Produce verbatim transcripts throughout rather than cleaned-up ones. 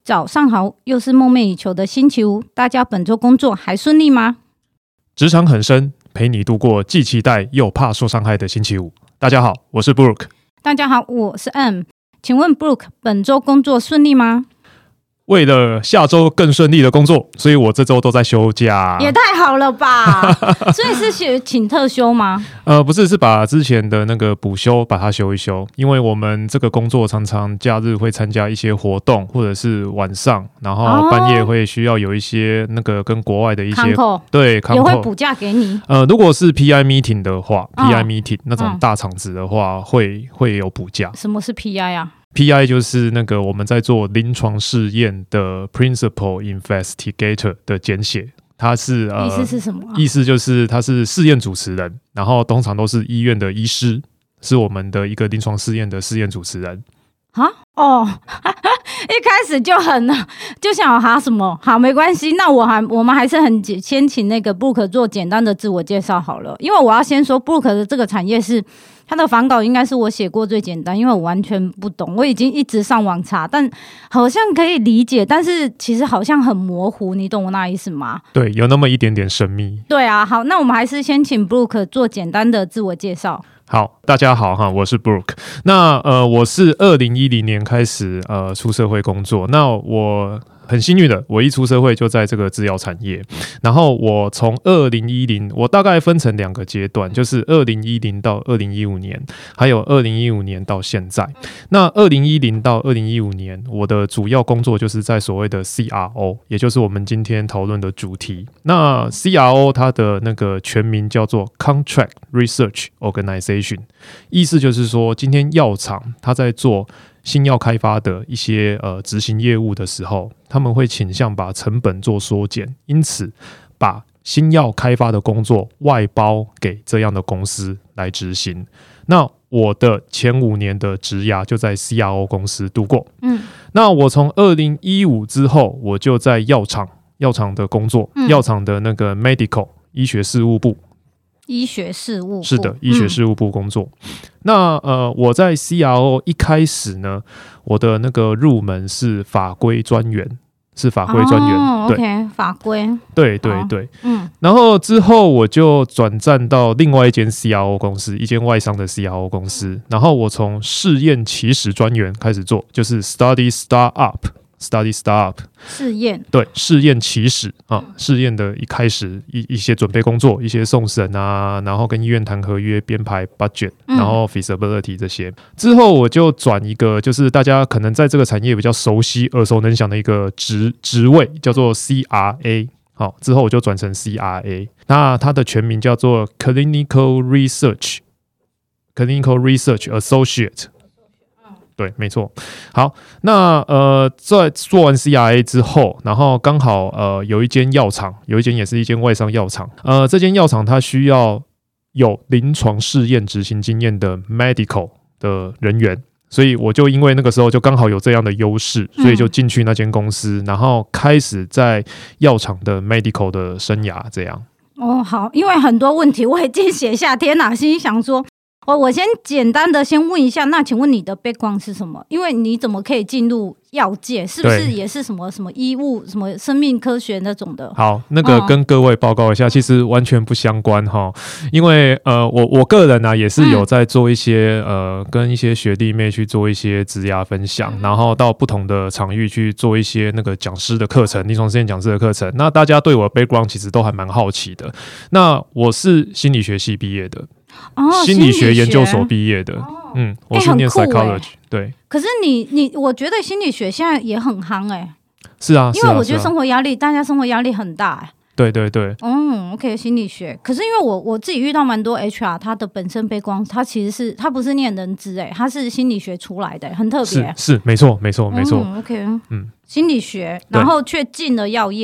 早上好，又是梦寐以求的星期五，大家本周工作还顺利吗？ 职场很深，陪你度过既期待又怕受伤害的星期五。大家好，我是 Brooke。 大家好，我是 M。请问 Brooke 本周工作顺利吗？ 为了下周更顺利的工作，所以我这周都在休假。 也太好了吧！所以是请特休吗？ 呃，不是，是把之前的那个补休把它休一休，因为我们这个工作常常假日会参加一些活动，或者是晚上，然后半夜会需要有一些那个跟国外的一些、 哦、 对也会补假给你。 呃，如果是 P I meeting 的话、哦、，P I meeting 那种大场子的话，嗯、会会有补假。 什么是 P I 啊 ？P I 就是那个我们在做临床试验的 Principal Investigator 的简写，它是、呃、 意思是什么、啊？ 意思就是他是试验主持人，然后通常都是医院的医师，是我们的一个临床试验的试验主持人。 啊哦，一开始就很就想哈什么好没关系，那我还我们还是很先请那个 Brooke 做简单的自我介绍好了，因为我要先说 Brooke 的这个产业是他的访稿应该是我写过最简单，因为我完全不懂，我已经一直上网查，但好像可以理解，但是其实好像很模糊，你懂我那意思吗？ 对，有那么一点点神秘。 对啊，好，那我们还是先请 Brooke 做简单的自我介绍。 好，大家好哈，我是 Brooke。那呃，我是二零一零年开始呃出社会工作。那我很幸运的，我一出社会就在这个制药产业。然后我从二零一零，我大概分成两个阶段，就是二零一零到二零一五年，还有二零一五年到现在。那二零一零到二零一五年，我的主要工作就是在所谓的 C R O， 也就是我们今天讨论的主题。那 C R O 它的那个全名叫做 Contract Research Organization， 意思就是说，今天药厂它在做新药开发的一些呃执行业务的时候，他们会倾向把成本做缩减，因此把新药开发的工作外包给这样的公司来执行。那我的前五年的职涯就在 C R O 公司度过。嗯，那我从二零一五之后，我就在药厂药厂的工作，嗯、药厂的那个 medical 医学事务部。 医学事务部是的，医学事务部工作。嗯、那呃，我在 C R O 一开始呢，我的那个入门是法规专员，是法规专员。 哦、 对 ，OK， 法规。 对对对，嗯。然后之后我就转战到另外一间 C R O 公司，一间外商的 C R O 公司。然后我从试验起始专员开始做，就是 Study Startup。Study Startup 试验， 对，试验起始啊，试验的一开始 一, 一些准备工作，一些送审啊，然后跟医院谈合约、编排 budget，、嗯、然后 feasibility 这些。之后我就转一个，就是大家可能在这个产业比较熟悉、耳熟能详的一个职职位，叫做 C R A。好，之后我就转成 C R A， 那它的全名叫做 Clinical Research Clinical Research Associate。对，没错。好，那呃，在做完 C R A 之后，然后刚好呃有一间药厂，有一间也是一间外商药厂，呃，这间药厂它需要有临床试验执行经验的 medical 的人员，所以我就因为那个时候就刚好有这样的优势，所以就进去那间公司，嗯、然后开始在药厂的 medical 的生涯这样。 哦，好，因为很多问题我已经写下，天哪，心想说。哦、我先简单的先问一下，那请问你的 background 是什么？因为你怎么可以进入药界？是不是也是什么什么医务、什么生命科学那种的？ 好，那个跟各位报告一下，嗯、其实完全不相关哈。因为呃，我我个人呢、啊、也是有在做一些、嗯、呃，跟一些学弟妹去做一些职涯分享，嗯、然后到不同的场域去做一些那个讲师的课程，临床实验讲师的课程。那大家对我的 background 其实都还蛮好奇的。那我是心理学系毕业的。 哦、 心理学研究所毕业的，哦、嗯，我是念 psychology，、欸、对。 可是你你，我觉得心理学现在也很夯哎、欸。 是啊， 因为我觉得生活压力，啊、大家生活压力很大哎、欸。 对对对。 嗯 ，OK， 心理学。可是因为我我自己遇到蛮多 H R， 他的本身背光，他其实是他不是念人资哎，他是心理学出来的、欸，很特别、欸。 是是，没错没错没错。 嗯 ，OK， 嗯，心理学，然后却进了药业。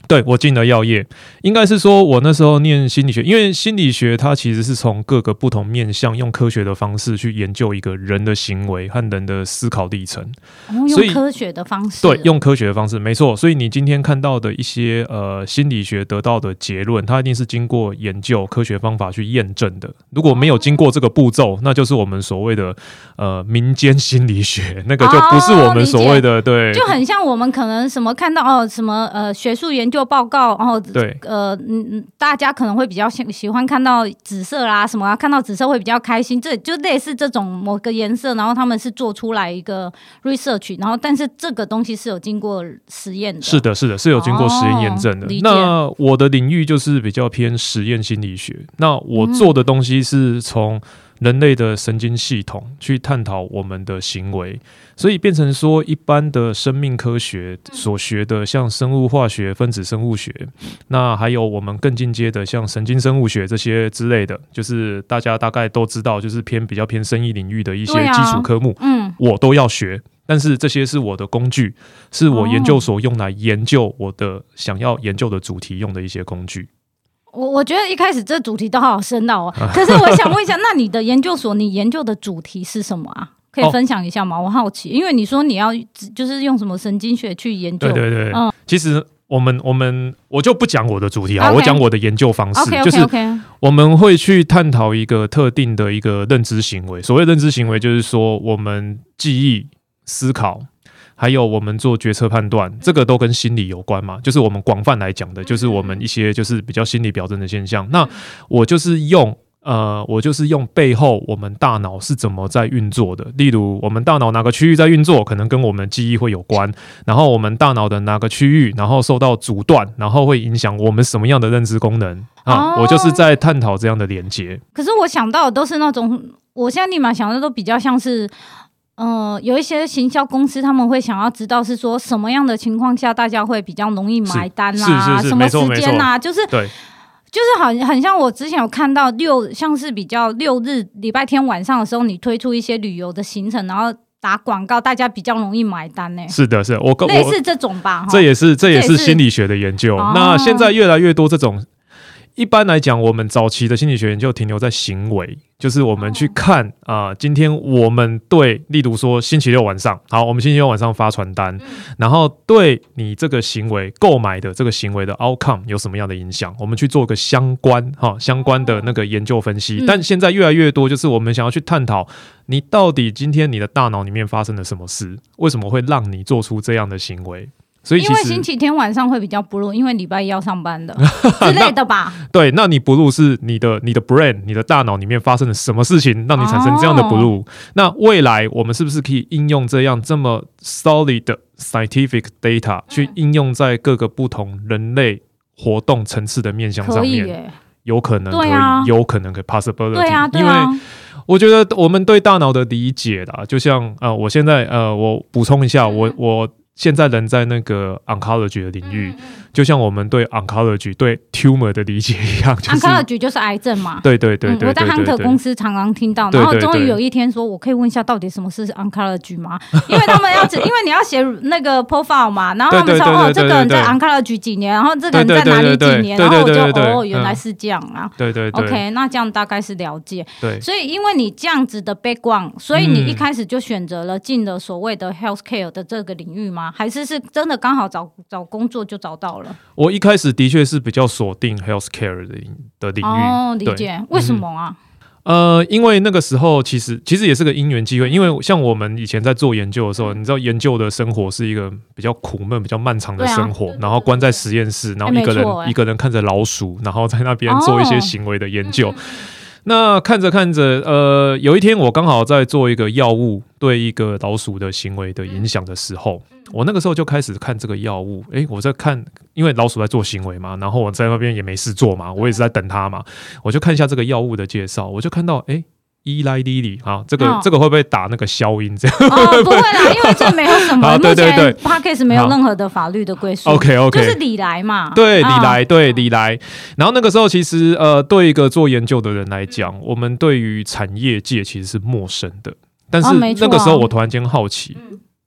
对，我进了药业，应该是说我那时候念心理学，因为心理学它其实是从各个不同面向，用科学的方式去研究一个人的行为和人的思考历程。 哦，用科学的方式， 对，用科学的方式，没错。所以你今天看到的一些呃心理学得到的结论，它一定是经过研究、科学方法去验证的。如果没有经过这个步骤，那就是我们所谓的呃民间心理学，那个就不是我们所谓的、哦、对， 就很像我们可能什么看到哦什么呃学术研究报告，然后对呃嗯大家可能会比较喜欢看到紫色啦什么啊，看到紫色会比较开心，这就类似这种某个颜色，然后他们是做出来一个 research， 然后但是这个东西是有经过实验的， 是的，是的，是有经过实验验证的。 哦、 那我的领域就是比较偏实验心理学，那我做的东西是从人类的神经系统去探讨我们的行为，所以变成说一般的生命科学所学的像生物化学、分子生物学，那还有我们更进阶的像神经生物学这些之类的，就是大家大概都知道，就是偏比较偏生医领域的一些基础科目、啊嗯、我都要学，但是这些是我的工具，是我研究所用来研究我的想要研究的主题用的一些工具。 我我觉得一开始这主题都好深奥哦，可是我想问一下，那你的研究所你研究的主题是什么啊？可以分享一下吗？哦、我好奇，因为你说你要就是用什么神经学去研究，对对对，嗯，其实我们我们我就不讲我的主题啊， okay, 我讲我的研究方式， okay, okay, okay. 就是我们会去探讨一个特定的一个认知行为。所谓认知行为，就是说我们记忆、思考。还有我们做决策判断，这个都跟心理有关嘛，就是我们广泛来讲的，就是我们一些就是比较心理表征的现象。那我就是用呃，我就是用背后我们大脑是怎么在运作的，例如我们大脑哪个区域在运作，可能跟我们的记忆会有关，然后我们大脑的哪个区域，然后受到阻断，然后会影响我们什么样的认知功能啊？哦、我就是在探讨这样的连结。 可是我想到的都是那种，我现在立马想到的都比较像是。呃，有一些行销公司他们会想要知道是说什么样的情况下大家会比较容易买单啦、啊， 是是是什么时间啊，就是对， 就是很很像我之前有看到六，像是比较六日礼拜天晚上的时候，你推出一些旅游的行程，然后打广告，大家比较容易买单呢、欸。 是的，是的我类似这种吧， 这也是这也是心理学的研究。那现在越来越多这种。一般来讲，我们早期的心理学研究停留在行为，就是我们去看啊、呃，今天我们对，例如说星期六晚上，好，我们星期六晚上发传单，然后对你这个行为购买的这个行为的 outcome 有什么样的影响，我们去做个相关哈相关的那个研究分析。但现在越来越多，就是我们想要去探讨，你到底今天你的大脑里面发生了什么事，为什么会让你做出这样的行为？所以其实因为星期天晚上会比较 blue， 因为礼拜一要上班的之类的吧。 对，那你 blue 是你的你的 brain， 你的大脑里面发生了什么事情，让你产生这样的 blue？、哦、那未来我们是不是可以应用这样这么 solid 的 scientific data 去应用在各个不同人类活动层次的面向上面？可以耶，有可能可以， 啊、 有可能可以 possibility。 对啊，对啊，因为我觉得我们对大脑的理解啦，就像呃，我现在呃，我补充一下，嗯、我我。现在人在那个 oncology 的领域，嗯、就像我们对 oncology 对 tumor 的理解一样，就是 oncology 就是癌症嘛。 对对对 对, 对, 对, 对, 对, 对，我在 Hunter 公司常常听到，然后终于有一天说，我可以问一下到底什么是 oncology 吗？因为他们要，因为你要写那个 profile 嘛，然后他们说哦，这个人在 oncology 几年，然后这个人在哪里几年，然后我就哦，原来是这样啊。 对对对 ，OK， 那这样大概是了解。 对， 所以因为你这样子的 background， 所以你一开始就选择了进了所谓的 healthcare 的这个领域吗？还是是真的刚好找找工作就找到了？ 我一开始的确是比较锁定 healthcare 的的领域。 哦，理解。为什么啊？ 嗯、呃，因为那个时候其实其实也是个因缘机会，因为像我们以前在做研究的时候，你知道研究的生活是一个比较苦闷、比较漫长的生活，啊、然后关在实验室，然后一个人、欸、一个人看着老鼠，然后在那边做一些行为的研究。哦那看着看着，呃，有一天我刚好在做一个药物对一个老鼠的行为的影响的时候，我那个时候就开始看这个药物。诶，我在看，因为老鼠在做行为嘛，然后我在那边也没事做嘛，我也是在等它嘛，我就看一下这个药物的介绍，我就看到，诶。伊莱莉莉啊，这个、哦、这个会不会打那个消音这样？ 哦，不会啦，因为这没有什么， 对对对 ，Podcast 没有任何的法律的归属。 OK OK， 就是李来嘛， 对李来，对李来。然后那个时候其实呃，对一个做研究的人来讲，我们对于产业界其实是陌生的，但是那个时候我突然间好奇，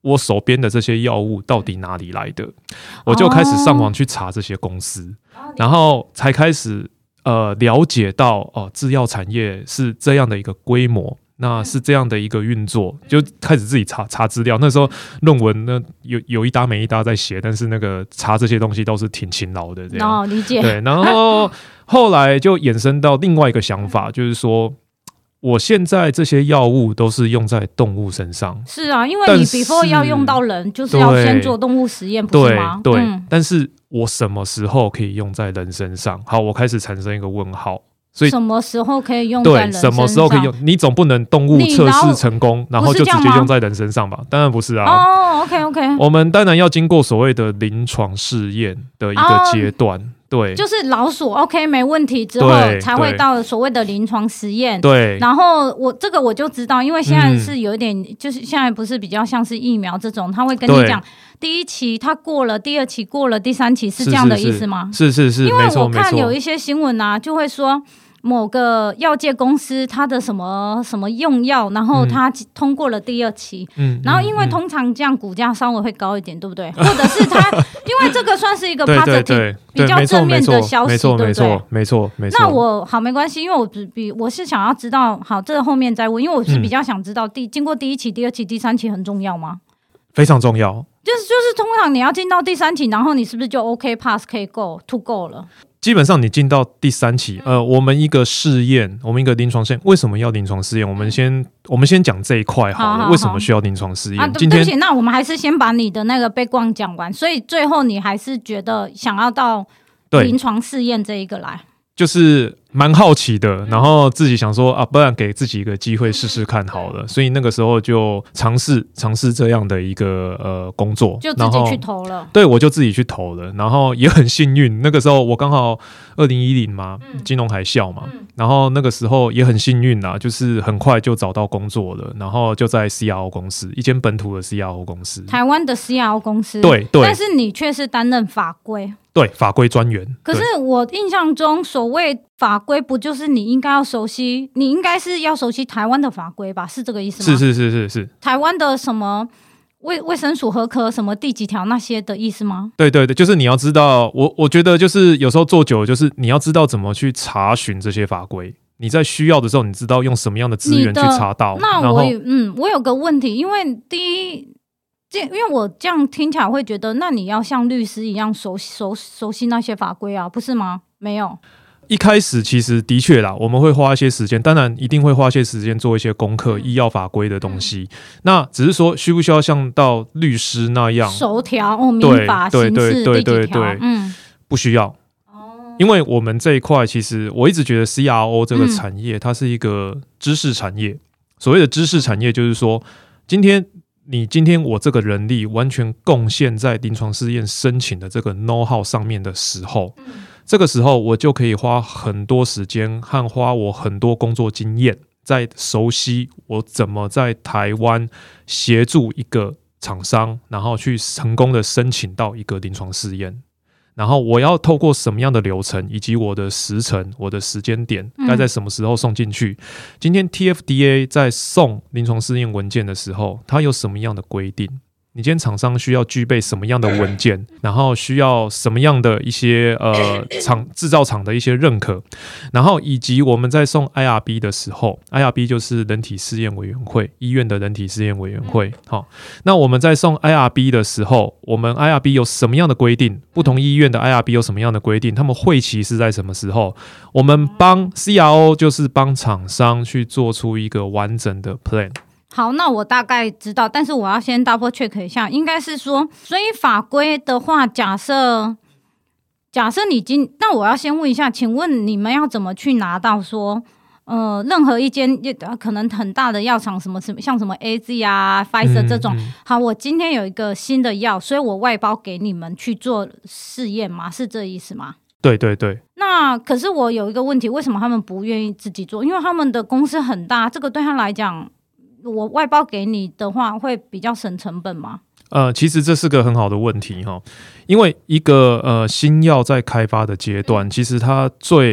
我手边的这些药物到底哪里来的，我就开始上网去查这些公司，哦、然后才开始呃了解到哦，制药产业是这样的一个规模。那是这样的一个运作，就开始自己查查资料。那时候论文呢有有一搭没一搭在写，但是那个查这些东西都是挺勤劳的。这样哦，理解。 对，然后后来就衍生到另外一个想法，就是说，我现在这些药物都是用在动物身上。 是啊，因为你 before 要用到人，就是要先做动物实验，不是吗？ 对，对嗯、 但是我什么时候可以用在人身上？好，我开始产生一个问号。所以什么时候可以用在人身上？ 对，什么时候可以用？你总不能动物测试成功，然后就直接用在人身上吧？当然不是啊。 哦 ，OK OK。 我们当然要经过所谓的临床试验的一个阶段。哦对， 就是老鼠 OK 没问题之后才会到所谓的临床实验。 对， 然后我这个我就知道，因为现在是有一点，嗯、就是现在不是比较像是疫苗这种，他会跟你讲第一期他过了，第二期过了，第三期是这样的意思吗？ 是是 是, 是， 因为我看有一些新闻啊，就会说。某个药界公司它的什么什么用药，然后它通过了第二期，嗯，然后因为通常这样股价稍微会高一点，对不对？或者是它，因为这个算是一个 positive 比较正面的消息，对不对？ 没错，没错，没错。 那我好没关系，因为我比我是想要知道，好，这个后面再问，因为我是比较想知道第经过第一期、第二期、第三期很重要吗？ 非常重要。 就是就是通常你要进到第三期，然后你是不是就 OK pass 可以 go to go 了？ 基本上你进到第三期，呃，我们一个试验，我们一个临床试验，为什么要临床试验？我们先我们先讲这一块好了，好好好为什么需要临床试验？啊、 今天对不起，那我们还是先把你的那个background讲完，所以最后你还是觉得想要到临床试验这一个来。 就是蛮好奇的，然后自己想说啊，不然给自己一个机会试试看好了，所以那个时候就尝试尝试这样的一个呃工作， 就自己去投了。 对，我就自己去投了，然后也很幸运，那个时候我刚好二零一零嘛，嗯、金融海啸嘛、嗯，然后那个时候也很幸运啦，就是很快就找到工作了，然后就在 C R O 公司，一间本土的 C R O 公司， 台湾的 C R O 公司， 对对， 但是你却是担任法规。 对，法规专员。 可是我印象中，所谓法规不就是你应该要熟悉，你应该是要熟悉台湾的法规吧？是这个意思吗？ 是是是是是。 台湾的什么卫卫生署核可什么第几条那些的意思吗？ 对对对，就是你要知道，我我觉得就是有时候做久了，就是你要知道怎么去查询这些法规。你在需要的时候，你知道用什么样的资源去查到。 那我嗯，我有个问题，因为第一。因为我这样听起来会觉得，那你要像律师一样熟熟熟悉那些法规啊，不是吗？没有。 一开始其实的确啦，我们会花一些时间，当然一定会花一些时间做一些功课、嗯、医药法规的东西。嗯、那只是说，需不需要像到律师那样熟条哦，民法、刑事第几条？嗯， 不需要。哦，因为我们这一块，其实我一直觉得 C R O 这个产业，嗯、它是一个知识产业。所谓的知识产业，就是说，今天。你今天我这个人力完全贡献在临床试验申请的这个 know how 上面的时候、嗯，这个时候我就可以花很多时间和花我很多工作经验，在熟悉我怎么在台湾协助一个厂商，然后去成功的申请到一个临床试验。然后我要透过什么样的流程，以及我的时程、我的时间点，该在什么时候送进去、嗯、今天 T F D A 在送临床试验文件的时候，它有什么样的规定？你今天厂商需要具备什么样的文件，然后需要什么样的一些呃厂制造厂的一些认可，然后以及我们在送 I R B 的时候 ，I R B 就是人体试验委员会，医院的人体试验委员会。好，那我们在送 I R B 的时候，我们 I R B 有什么样的规定？不同医院的 I R B 有什么样的规定？他们会期是在什么时候？我们帮 C R O 就是帮厂商去做出一个完整的 plan。 好，那我大概知道，但是我要先 double check 一下，应该是说，所以法规的话，假设假设你今，那我要先问一下，请问你们要怎么去拿到说，呃，任何一间可能很大的药厂，什么什么像什么 A Z 啊、Pfizer 这种、嗯嗯，好，我今天有一个新的药，所以我外包给你们去做试验吗？是这意思吗？ 对对对。 那可是我有一个问题，为什么他们不愿意自己做？因为他们的公司很大，这个对他来讲。我外包给你的话，会比较省成本吗？ 呃，其实这是个很好的问题哈，因为一个呃新药在开发的阶段，其实它最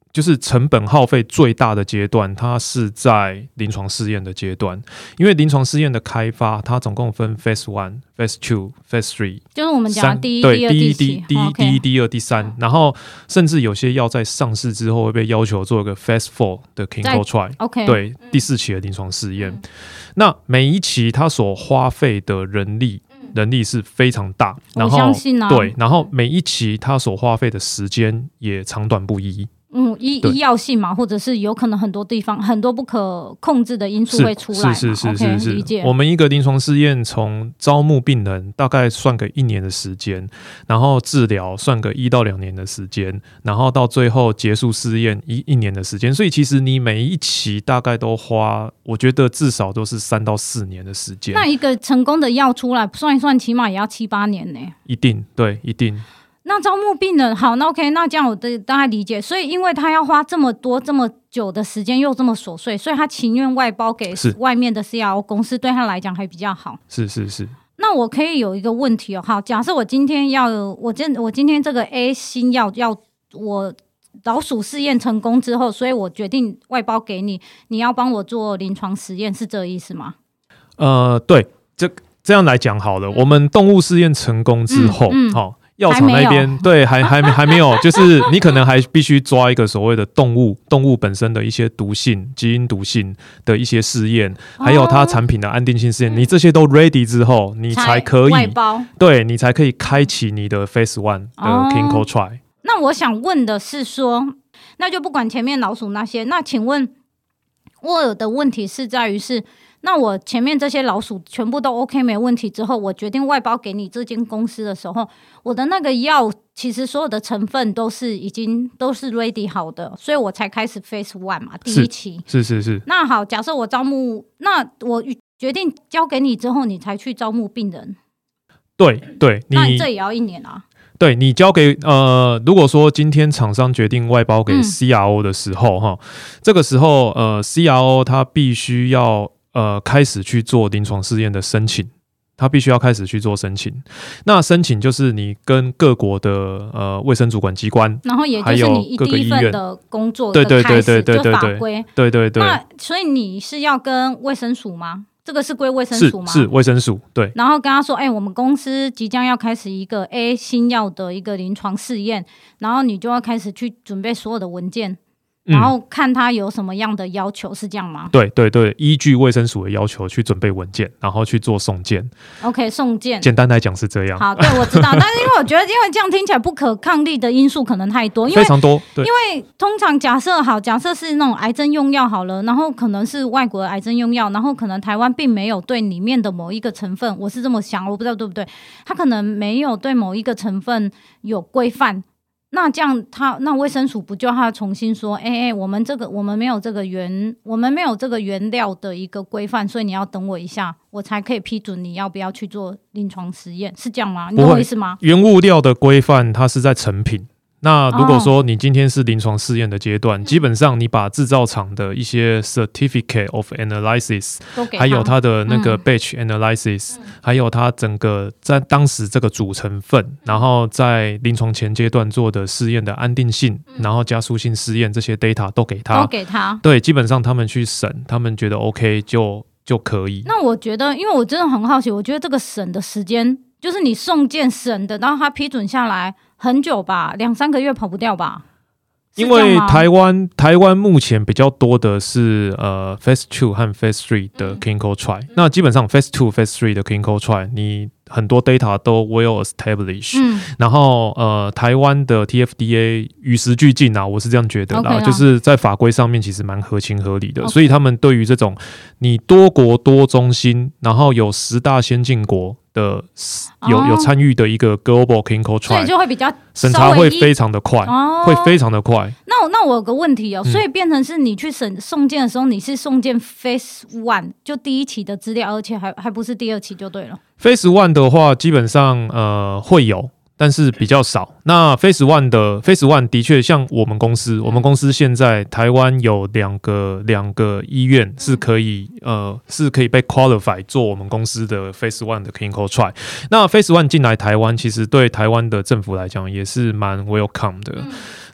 就是成本耗费最大的阶段，它是在临床试验的阶段，因为临床试验的开发，它总共分 Phase one、Phase two、Phase three， 就是我们讲的第一、 对， 第二、 第一、 第第一、第一、第二、第三，然后甚至有些药在上市之后会被要求做一个 Phase four 的 clinical trial， 对，第四期的临床试验。嗯、那每一期它所花费的人力。人力是非常大，然后、啊、对，然后每一期它所花费的时间也长短不一。 嗯，医医药性嘛，或者是有可能很多地方很多不可控制的因素会出来， 是是是是 okay, 是， 理解。 我们一个临床试验从招募病人大概算个一年的时间，然后治疗算个一到两年的时间，然后到最后结束试验一一年的时间，所以其实你每一期大概都花，我觉得至少都是三到四年的时间。 那一个成功的药出来，算一算，起码也要七八年呢。 一定，对，一定。 那招募病人好，那 OK， 那这样我大概理解。所以因为他要花这么多这么久的时间，又这么琐碎，所以他情愿外包给外面的 C R O 公司，对他来讲还比较好。 是是是。 那我可以有一个问题哦，好，假设我今天要我今我今天这个 A 新药要我老鼠试验成功之后，所以我决定外包给你，你要帮我做临床实验，是这个意思吗？ 呃，对，这这样来讲好了，我们动物试验成功之后，嗯。嗯哦药厂那边对还还还没有，就是你可能还必须抓一个所谓的动物动物本身的一些毒性、基因毒性的一些试验，还有它产品的安定性试验，哦、你这些都 ready 之后，你才可以外包，对你才可以开启你的 Phase one 的 clinical trial。哦、 那我想问的是说，那就不管前面老鼠那些，那请问我有的问题是在于是。那我前面这些老鼠全部都 OK 没问题之后，我决定外包给你这间公司的时候，我的那个药其实所有的成分都是已经都是 ready 好的，所以我才开始 Phase one 嘛，第一期。 是是 是, 是。 那好，假设我招募，那我决定交给你之后，你才去招募病人。 对对，你那这也要一年啊。 对你交给呃，如果说今天厂商决定外包给 C R O 的时候，哈、嗯，这个时候呃 ，C R O 它必须要。呃，开始去做临床试验的申请，他必须要开始去做申请。那申请就是你跟各国的呃卫生主管机关， 然后也就是你第一份的工作的开始就法规， 对对对。 那所以你是要跟卫生署吗？这个是归卫生署吗？ 是是卫生署，对。 然后跟他说，哎、欸，我们公司即将要开始一个 A 新药的一个临床试验，然后你就要开始去准备所有的文件。然后看他有什么样的要求，是这样吗？ 对对对，依据卫生署的要求去准备文件，然后去做送件。 OK， 送件。 简单来讲是这样。 好，对，我知道。但是因为我觉得，因为这样听起来不可抗力的因素可能太多，因为非常多。对， 因为通常假设好，假设是那种癌症用药好了，然后可能是外国的癌症用药，然后可能台湾并没有对里面的某一个成分，我是这么想，我不知道对不对，他可能没有对某一个成分有规范。那这样他那卫生署不就要重新说，哎、欸、哎、欸，我们这个我们没有这个原我们没有这个原料的一个规范，所以你要等我一下，我才可以批准你要不要去做临床实验，是这样吗？你懂我意思吗？ 原物料的规范它是在成品。那如果说你今天是临床试验的阶段、哦、基本上你把制造厂的一些 certificate of analysis 还有它的那个 batch analysis、嗯、还有它整个在当时这个主成分、嗯、然后在临床前阶段做的试验的安定性、嗯、然后加速性试验这些 data 都给他都给他对，基本上他们去审，他们觉得 OK 就就可以。 那我觉得因为我真的很好奇，我觉得这个审的时间就是你送件审的，然后他批准下来很久吧，两三个月跑不掉吧？ 因为台湾台湾目前比较多的是呃 Phase two 和 Phase three 的 clinical trial、嗯、那基本上 Phase two Phase three 的 clinical trial 你很多 data 都 well established、嗯、然后呃台湾的 T F D A 与时俱进啊，我是这样觉得啦、okay、就是在法规上面其实蛮合情合理的、okay、所以他们对于这种你多国多中心，然后有十大先进国的有有参与的一个 global clinical trial， 所以就会比较审查会非常的快、哦、会非常的快。 那那我有个问题哦，所以变成是你去审送件的时候，你是送件 Phase one 就第一期的资料，而且还还不是第二期就对了。 Phase one 的话，基本上呃会有。但是比较少。那 Phase one 的 Phase one 的确像我们公司，我们公司现在台湾有两个两个医院是可以呃是可以被 qualify 做我们公司的 Phase one 的 clinical trial。那 Phase one 进来台湾，其实对台湾的政府来讲也是蛮 welcome 的。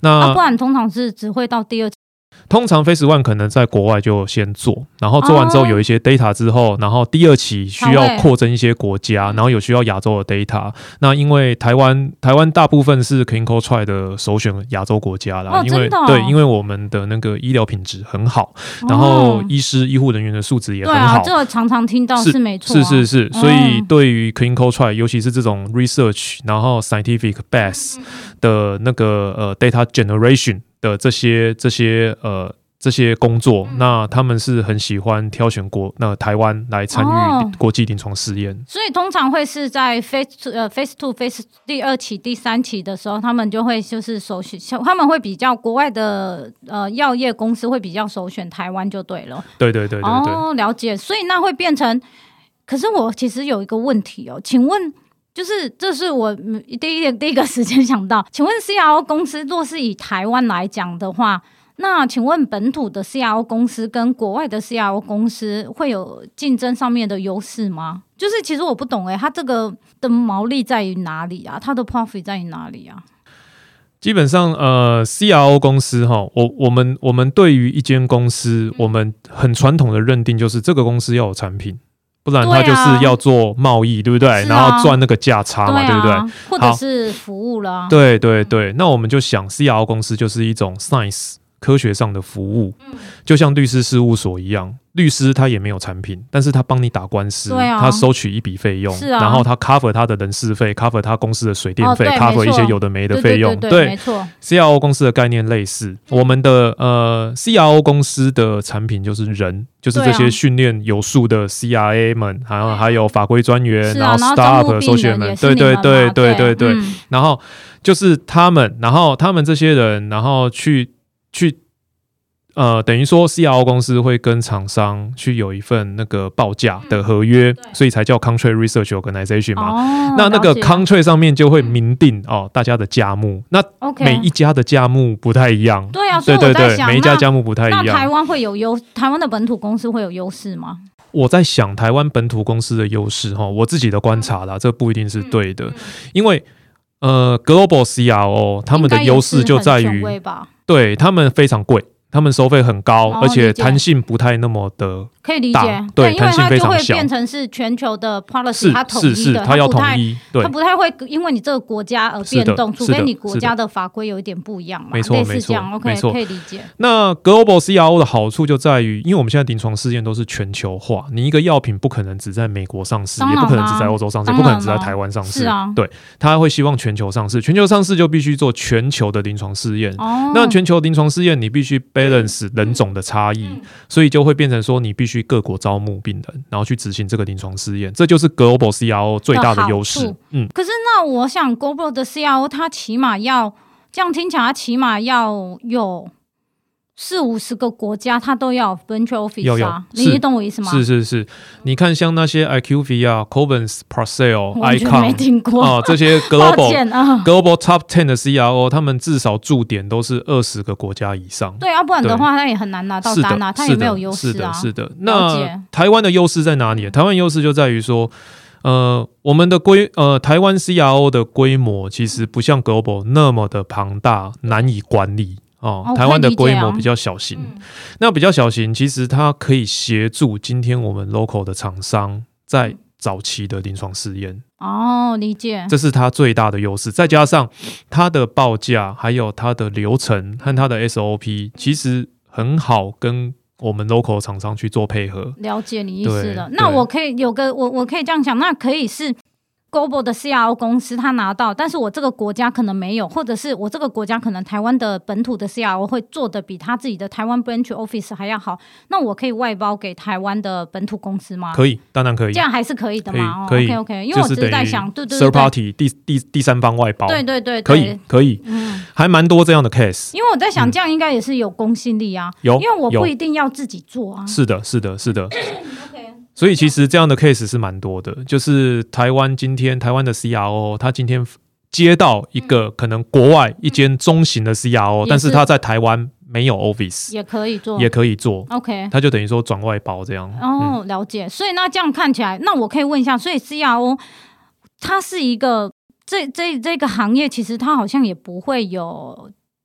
那、 啊、不然通常是只会到第二期。 通常 Phase One 可能在国外就先做，然后做完之后有一些 data 之后，哦、然后第二期需要扩增一些国家，然后有需要亚洲的 data。那因为台湾台湾大部分是 clinical trial 的首选亚洲国家啦， 哦、 因为真的哦、 对，因为我们的那个医疗品质很好，然后医师、医护人员的素质也很好。 对啊，这个常常听到是没错、啊， 是是是，所以对于 clinical trial，尤其是这种 research， 然后 scientific base 的那个呃 data generation 的这些这些呃。这些工作，那他们是很喜欢挑选国那台湾来参与国际临床试验、哦， 所以通常会是在 phase 呃 phase two phase 第二期、第三期的时候，他们就会就是首选，他们会比较国外的呃药业公司会比较首选台湾就对了。 对对对对对， 哦，了解。所以那会变成，可是我其实有一个问题哦，请问。就是这是我第一第一个时间想到，请问 C R O 公司若是以台湾来讲的话，那请问本土的 C R O 公司跟国外的 C R O 公司会有竞争上面的优势吗？就是其实我不懂诶、欸，它这个的毛利在于哪里啊？它的 profit 在于哪里啊？ 基本上，呃 ，C R O 公司哈，我我们我们对于一间公司，我们很传统的认定就是这个公司要有产品。不然他就是要做贸易， 对,、啊、对不对、啊？然后赚那个价差嘛， 对,、啊、对不对？ 或者是服务啦。 对对对，那我们就想 C R O 公司就是一种 science 科学上的服务，嗯、就像律师事务所一样，律师他也没有产品，但是他帮你打官司， 啊、 他收取一笔费用、 啊， 然后他 cover 他的人事费 ，cover 他公司的水电费、哦、，cover 一些有的没的费用， 对, 对, 对, 对没错。 C R O 公司的概念类似，我们的呃 C R O 公司的产品就是人。就是这些训练有素的 C R A 们，还有还有法规专员， 啊、 然后 startup 收学们，对对对对对对，嗯、然后就是他们，然后他们这些人，然后去去。呃，等于说 C R O 公司会跟厂商去有一份那个报价的合约，嗯、所以才叫 Contract Research Organization 嘛。哦、那那个 Contract 上面就会明定哦，大家的价目。那每一家的价目不太一样。 对啊，所以我在想， 每一家价目不太一样。 那台湾会有优，台湾的本土公司会有优势吗？ 我在想台湾本土公司的优势哈，我自己的观察啦，这不一定是对的，嗯、因为呃 Global C R O 他们的优势就在于，对他们非常贵。他们收费很高，哦、而且弹性不太那么的大， 可以理解。 对，弹性非常小， 因为它就会变成是全球的 policy， 它统一的， 是是是，它要统一， 对，它不太会因为你这个国家而变动，除非你国家的法规有一点不一样嘛， 没错， 类似这样没错 ，OK， 可以理解。 那 Global C R O 的好处就在于，因为我们现在临床试验都是全球化，你一个药品不可能只在美国上市，也不可能只在欧洲上市，也不可能只在台湾上市， 啊、 对，他会希望全球上市，全球上市就必须做全球的临床试验。 哦、 那全球临床试验你必须 balance 人种的差异，嗯、所以就会变成说你必须各国招募病人，然后去执行这个临床试验，这就是 Global C R O 最大的优势。嗯， 可是那我想 Global 的 C R O 它起码要这样听起来，它起码要有四五十个国家，它都要 bench office 啊，你懂我意思吗？ 是是是，你看像那些 I Q V I A、Covance、Parcel、Icon 没听过啊、呃，这些 global、啊、global top ten 的 C R O， 他们至少驻点都是二十个国家以上。 对啊，不然的话，他也很难拿到单啊，他也没有优势啊。 是的，是的。那台湾的优势在哪里？台湾优势就在于说。呃，我们的规呃台湾 C R O 的规模其实不像 Global 那么的庞大，难以管理哦。 哦台湾的规模比较小型， 嗯、 那比较小型，其实它可以协助今天我们 local 的厂商在早期的临床试验。 哦，理解， 这是它最大的优势。再加上它的报价，还有它的流程和它的 S O P， 其实很好跟我们 local 厂商去做配合。 了解你意思了。那我可以有个我我可以这样讲，那可以是 Global 的 C R O 公司他拿到，但是我这个国家可能没有，或者是我这个国家可能台湾的本土的 C R O 会做的比他自己的台湾 branch office 还要好，那我可以外包给台湾的本土公司吗？ 可以，当然可以， 这样还是可以的嘛？ 可以，可以 ，OK OK， 因为我只是在想，对对对 ，third party 第第第三方外包， 对对 对, 对， 可以可以，嗯，还蛮多这样的 case。 因为我在想，这样应该也是有公信力啊， 有， 因为我不一定要自己做啊。 是的，是的，是的。所以其实这样的 case 是蛮多的，就是台湾今天台湾的 C R O， 他今天接到一个可能国外一间中型的 C R O，、嗯、但是他在台湾没有 office， 也可以做， 也可以做。 OK， 他就等于说转外包这样。 哦、嗯，了解。所以那这样看起来，那我可以问一下，所以 C R O 它是一个这这这个行业，其实它好像也不会有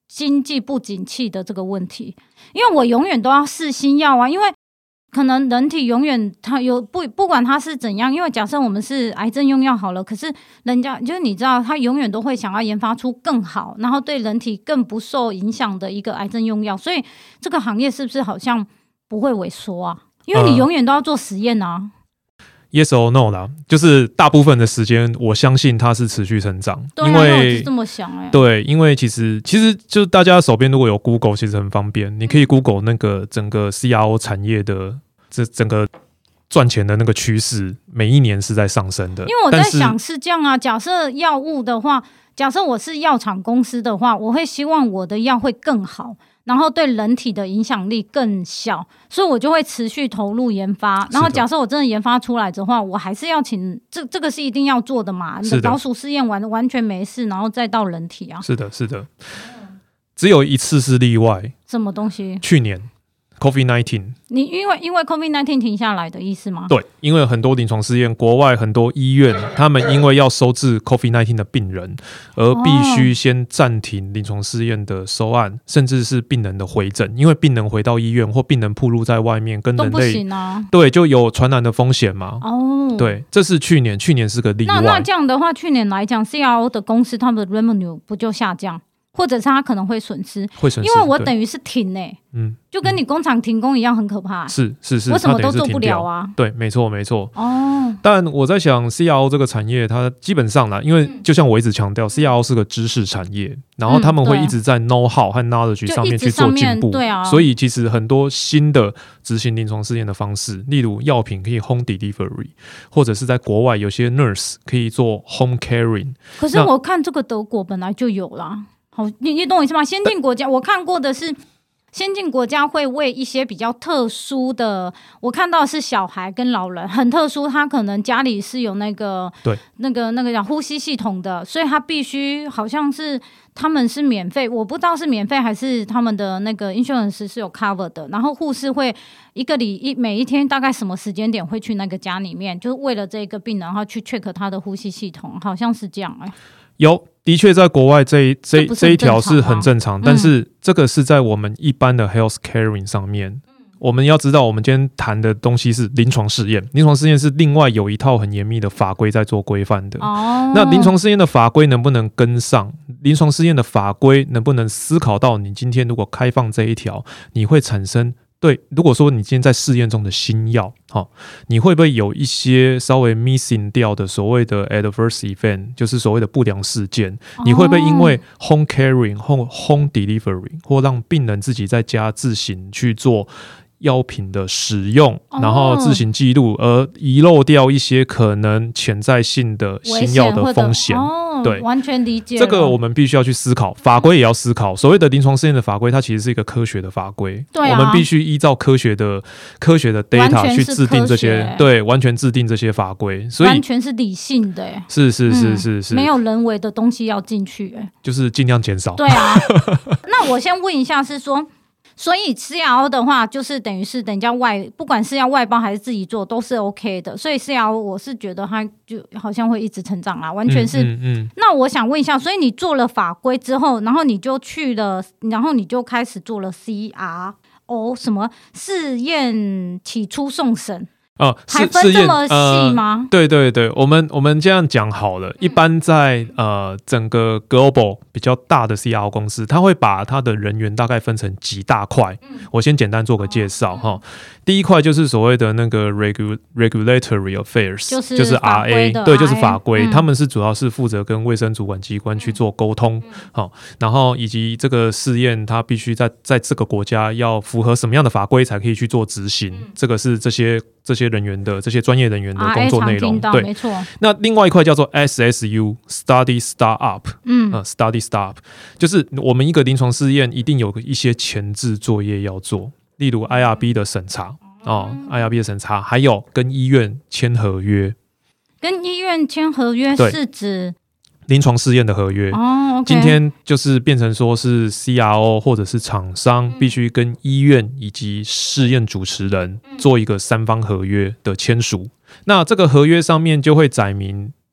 经济不景气的这个问题，因为我永远都要试新药啊，因为可能人体永远它有不不管它是怎样，因为假设我们是癌症用药好了，可是人家就是你知道，他永远都会想要研发出更好，然后对人体更不受影响的一个癌症用药，所以这个行业是不是好像不会萎缩啊？因为你永远都要做实验啊。 Yes or no 啦，就是大部分的时间，我相信它是持续成长。 对啊， 因为我是这么想哎、欸。 对，因为其实其实就是大家手边如果有 Google， 其实很方便，你可以 Google 那个整个 C R O 产业的这整个赚钱的那个趋势，每一年是在上升的。 因为我在想是这样啊，假设药物的话，假设我是药厂公司的话，我会希望我的药会更好。然后对人体的影响力更小，所以我就会持续投入研发。然后假设我真的研发出来的话，我还是要请这这个是一定要做的嘛。老鼠试验完完全没事，然后再到人体啊。 是的，是的，只有一次是例外。 什么东西？ 去年 COVID 十九。 你因为因为 COVID 十九 停下来的意思吗？ 对，因为很多临床试验，国外很多医院，他们因为要收治 COVID 十九 的病人，而必须先暂停临床试验的收案，甚至是病人的回诊，因为病人回到医院或病人暴露在外面，跟人类都不行啊， 对，就有传染的风险嘛。 哦， 对，这是去年，去年是个例外。 那那这样的话，去年来讲 ，C R O 的公司他们的 revenue 不就下降？或者是他可能会损失， 会损失， 因为我等于是停诶、欸， 嗯， 就跟你工厂停工一样，很可怕、欸。 是是是， 我什么都做不了啊。 对，没错没错。 哦， 但我在想 ，C R O 这个产业，它基本上啦，因为就像我一直强调、嗯、，C R O 是个知识产业，然后他们会一直在 know how 和 knowledge 上面去做进步。 对啊， 所以其实很多新的执行临床试验的方式，例如药品可以 home delivery， 或者是在国外有些 nurse 可以做 home caring。 可是我看这个德国本来就有啦。好，你你懂我意思吗？先进国家我看过的是，先进国家会为一些比较特殊的，我看到的是小孩跟老人很特殊，他可能家里是有那个对那个那个叫呼吸系统的，所以他必须好像是他们是免费，我不知道是免费还是他们的那个 insurance 是有 cover 的，然后护士会一个礼一每一天大概什么时间点会去那个家里面，就是为了这个病人，然后去 check 他的呼吸系统，好像是这样哎、欸。 有，的确在国外这一这这一条是很正常，但是这个是在我们一般的 health caring 上面。嗯、我们要知道，我们今天谈的东西是临床试验，临床试验是另外有一套很严密的法规在做规范的。哦，那临床试验的法规能不能跟上？临床试验的法规能不能思考到你今天如果开放这一条，你会产生？对，如果说你今天在试验中的新药，哦，你会不会有一些稍微 missing 掉的所谓的 adverse event， 就是所谓的不良事件？哦、你会不会因为 home caring 或 home delivery 或让病人自己在家自行去做药品的使用，然后自行记录，而遗漏掉一些可能潜在性的新药的风险？ 哦，对，完全理解。 这个我们必须要去思考，法规也要思考。所谓的临床试验的法规，它其实是一个科学的法规，对、啊，我们必须依照科学的科学的 data 去制定这些，对，完全制定这些法规，所以完全是理性的， 是是是是是、嗯， 没有人为的东西要进去， 就是尽量减少。 对啊，那我先问一下，是说。所以 C R O 的话，就是等于是人家外，不管是要外包还是自己做，都是 OK 的。所以 C R O 我是觉得它就好像会一直成长啦，完全是。嗯嗯嗯、那我想问一下，所以你做了法规之后，然后你就去了，然后你就开始做了 C R O 什么试验起初送审。 哦， 还分这么细吗、 呃？对对对，我们我们这样讲好了。一般在呃整个 global 比较大的 C R O 公司，它会把它的人员大概分成几大块。嗯、我先简单做个介绍哈、哦。第一块就是所谓的那个 regu regulatory affairs， 就是就是 R A， 对，就是法规、嗯。他们是主要是负责跟卫生主管机关去做沟通，好、嗯哦，然后以及这个试验它必须在在这个国家要符合什么样的法规才可以去做执行，嗯、这个是这些这些。人员的这些专业人员的工作内容，对， 没错。 那另外一块叫做 S S U Study Startup， 嗯、呃、，Study Startup， 就是我们一个临床试验一定有一些前置作业要做，例如 I R B 的审查哦、嗯、，I R B 的审查，还有跟医院签合约。 跟医院签合约是指临床试验的合约。哦， okay、今天就是变成说是 C R O 或者是厂商必须跟医院以及试验主持人做一个三方合约的签署。那这个合约上面就会载明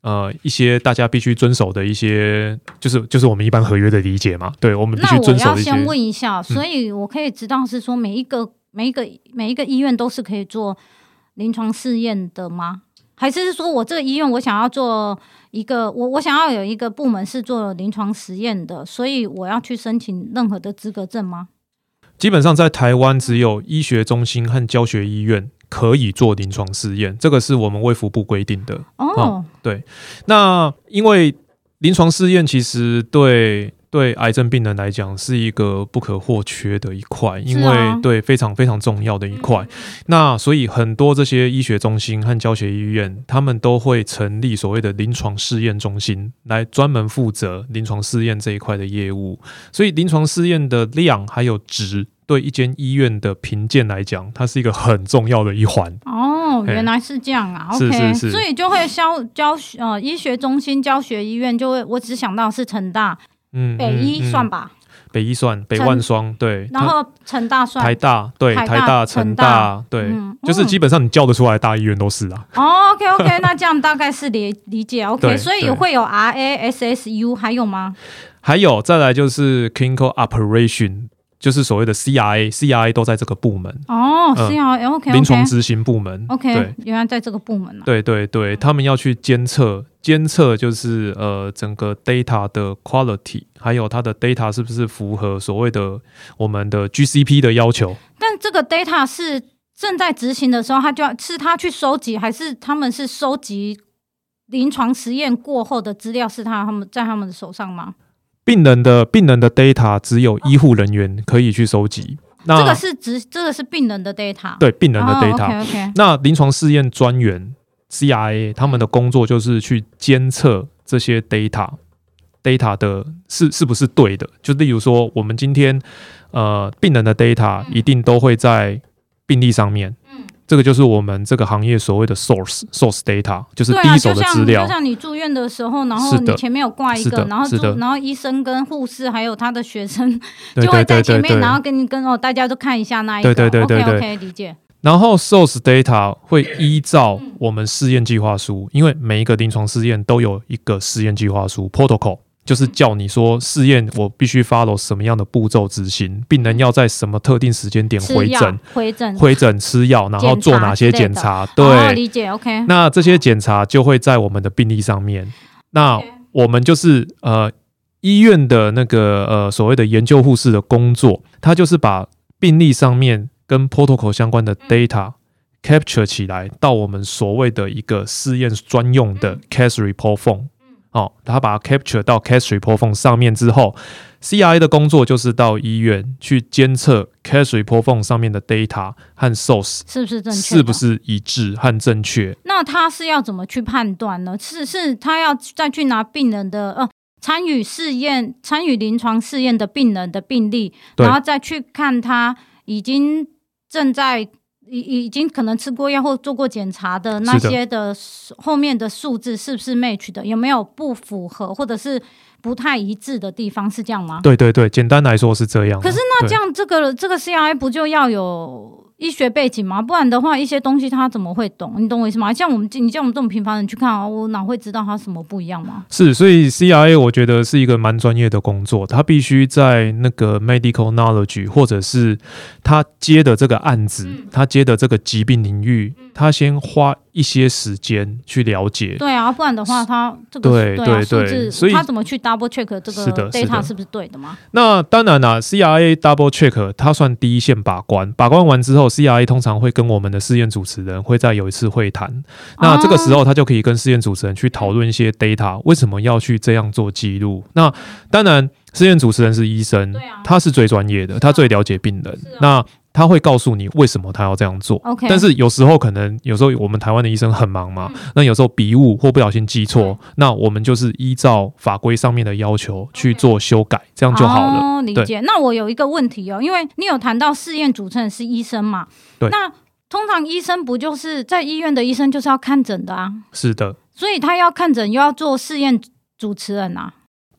呃一些大家必须遵守的一些，就是就是我们一般合约的理解嘛。对，我们必须遵守的一些。 那我要先问一下，所以我可以知道是说每一个、嗯、每一个每一个医院都是可以做临床试验的吗？还是说我这个医院我想要做一个我我想要有一个部门是做临床实验的，所以我要去申請任何的资格证吗？ 基本上在台湾只有医学中心和教学医院可以做临床试验，这个是我们卫福部规定的。 哦、 嗯，对。那因为临床试验其实对对癌症病人来讲是一个不可或缺的一块，因为、啊、对非常非常重要的一块、嗯。那所以很多这些医学中心和教学医院，他们都会成立所谓的临床试验中心，来专门负责临床试验这一块的业务。所以临床试验的量还有值，对一间医院的评鉴来讲，它是一个很重要的一环。 哦，原来是这样啊。 是 OK， 是是， 所以就会教教呃医学中心、教学医院，就会我只想到是成大。嗯，北医算吧、嗯嗯， 北医算，北万双对， 然后成大算， 台大对，台大、成大对、嗯，就是基本上你叫得出来的大医院都是啊。 哦 ，OK OK， 那这样大概是理理解 OK， 所以会有 R A S S U 还有吗？ 还有再来就是 Clinical Operation。就是所谓的 C R A，C R A 都在这个部门哦、呃、，C R A，OK， 临床执行部门 ，OK， 对，原来在这个部门、啊、 对对对，他们要去监测，监测就是呃整个 data 的 quality， 还有它的 data 是不是符合所谓的我们的 G C P 的要求。 但这个 data 是正在执行的时候，他就要是他去收集，还是他们是收集临床实验过后的资料，是他他们在他们的手上吗？ 病人的病人的 data 只有医护人员可以去收集，那这个是指这个是病人的 data， 对病人的 data、 哦 okay, okay。 那临床试验专员 C R A 他们的工作就是去监测这些 data data 的是是不是对的，就例如说我们今天呃病人的 data 一定都会在病历上面。这个就是我们这个行业所谓的 source source data， 就是第一手的资料、 啊、就, 像就像你住院的时候，然后你前面有挂一个，然后然后医生跟护士还有他的学生就会在前面，对对对对对，然后跟你跟哦大家都看一下那一个， 对对对对对 ，OK OK 理解。 然后 source data 会依照我们试验计划书，因为每一个临床试验都有一个试验计划书 protocol。就是叫你说试验我必须 follow 什么样的步骤执行，病人要在什么特定时间点回诊回诊回诊吃药，然后做哪些检查，对、 哦、理解 OK。 那这些检查就会在我们的病历上面。那我们就是呃医院的那个呃所谓的研究护士的工作，他就是把病历上面跟 protocol 相关的 data capture 起来到我们所谓的一个试验专用的 case report form。哦，他把它 capture 到 case report form 上面之后 ，C R A 的工作就是到医院去监测 case report form 上面的 data 和 source 是不是正确， 是不是一致和正确。 那他是要怎么去判断呢？是是，他要再去拿病人的呃参与试验、参与临床试验的病人的病历，然后再去看他已经正在。已已经可能吃过药或做过检查的那些的后面的数字是不是 match 的，有没有不符合或者是不太一致的地方，是这样吗？ 对对对，简单来说是这样。 可是那这样这个这个 C R A 不就要有医学背景吗？不然的话一些东西他怎么会懂？你懂我意思吗？像我们你像我们这种平凡人去看啊，我哪会知道他什么不一样吗？ 是，所以 C R A 我觉得是一个蛮专业的工作，他必须在那个 medical knowledge 或者是他接的这个案子、嗯、他接的这个疾病领域、嗯、他先花一些时间去了解。 对啊，不然的话他这个对对 对, 对， 对，所以他怎么去 double check 这个 data 是不是对的吗？ 那当然啦、啊、C R A double check 他算第一线把关，把关完之后 C R A 通常会跟我们的试验主持人会再有一次会谈，那这个时候他就可以跟试验主持人去讨论一些 data 为什么要去这样做记录。那当然试验主持人是医生、啊、他是最专业的，他最了解病人、啊、那他会告诉你为什么他要这样做、 okay. 但是有时候可能有时候我们台湾的医生很忙嘛、嗯、那有时候笔误或不小心记错、嗯、那我们就是依照法规上面的要求去做修改、okay. 这样就好了、 哦、理解。那我有一个问题哦，因为你有谈到试验主持人是医生嘛， 对， 那通常医生不就是在医院的医生就是要看诊的啊？ 是的， 所以他要看诊又要做试验主持人啊？ 对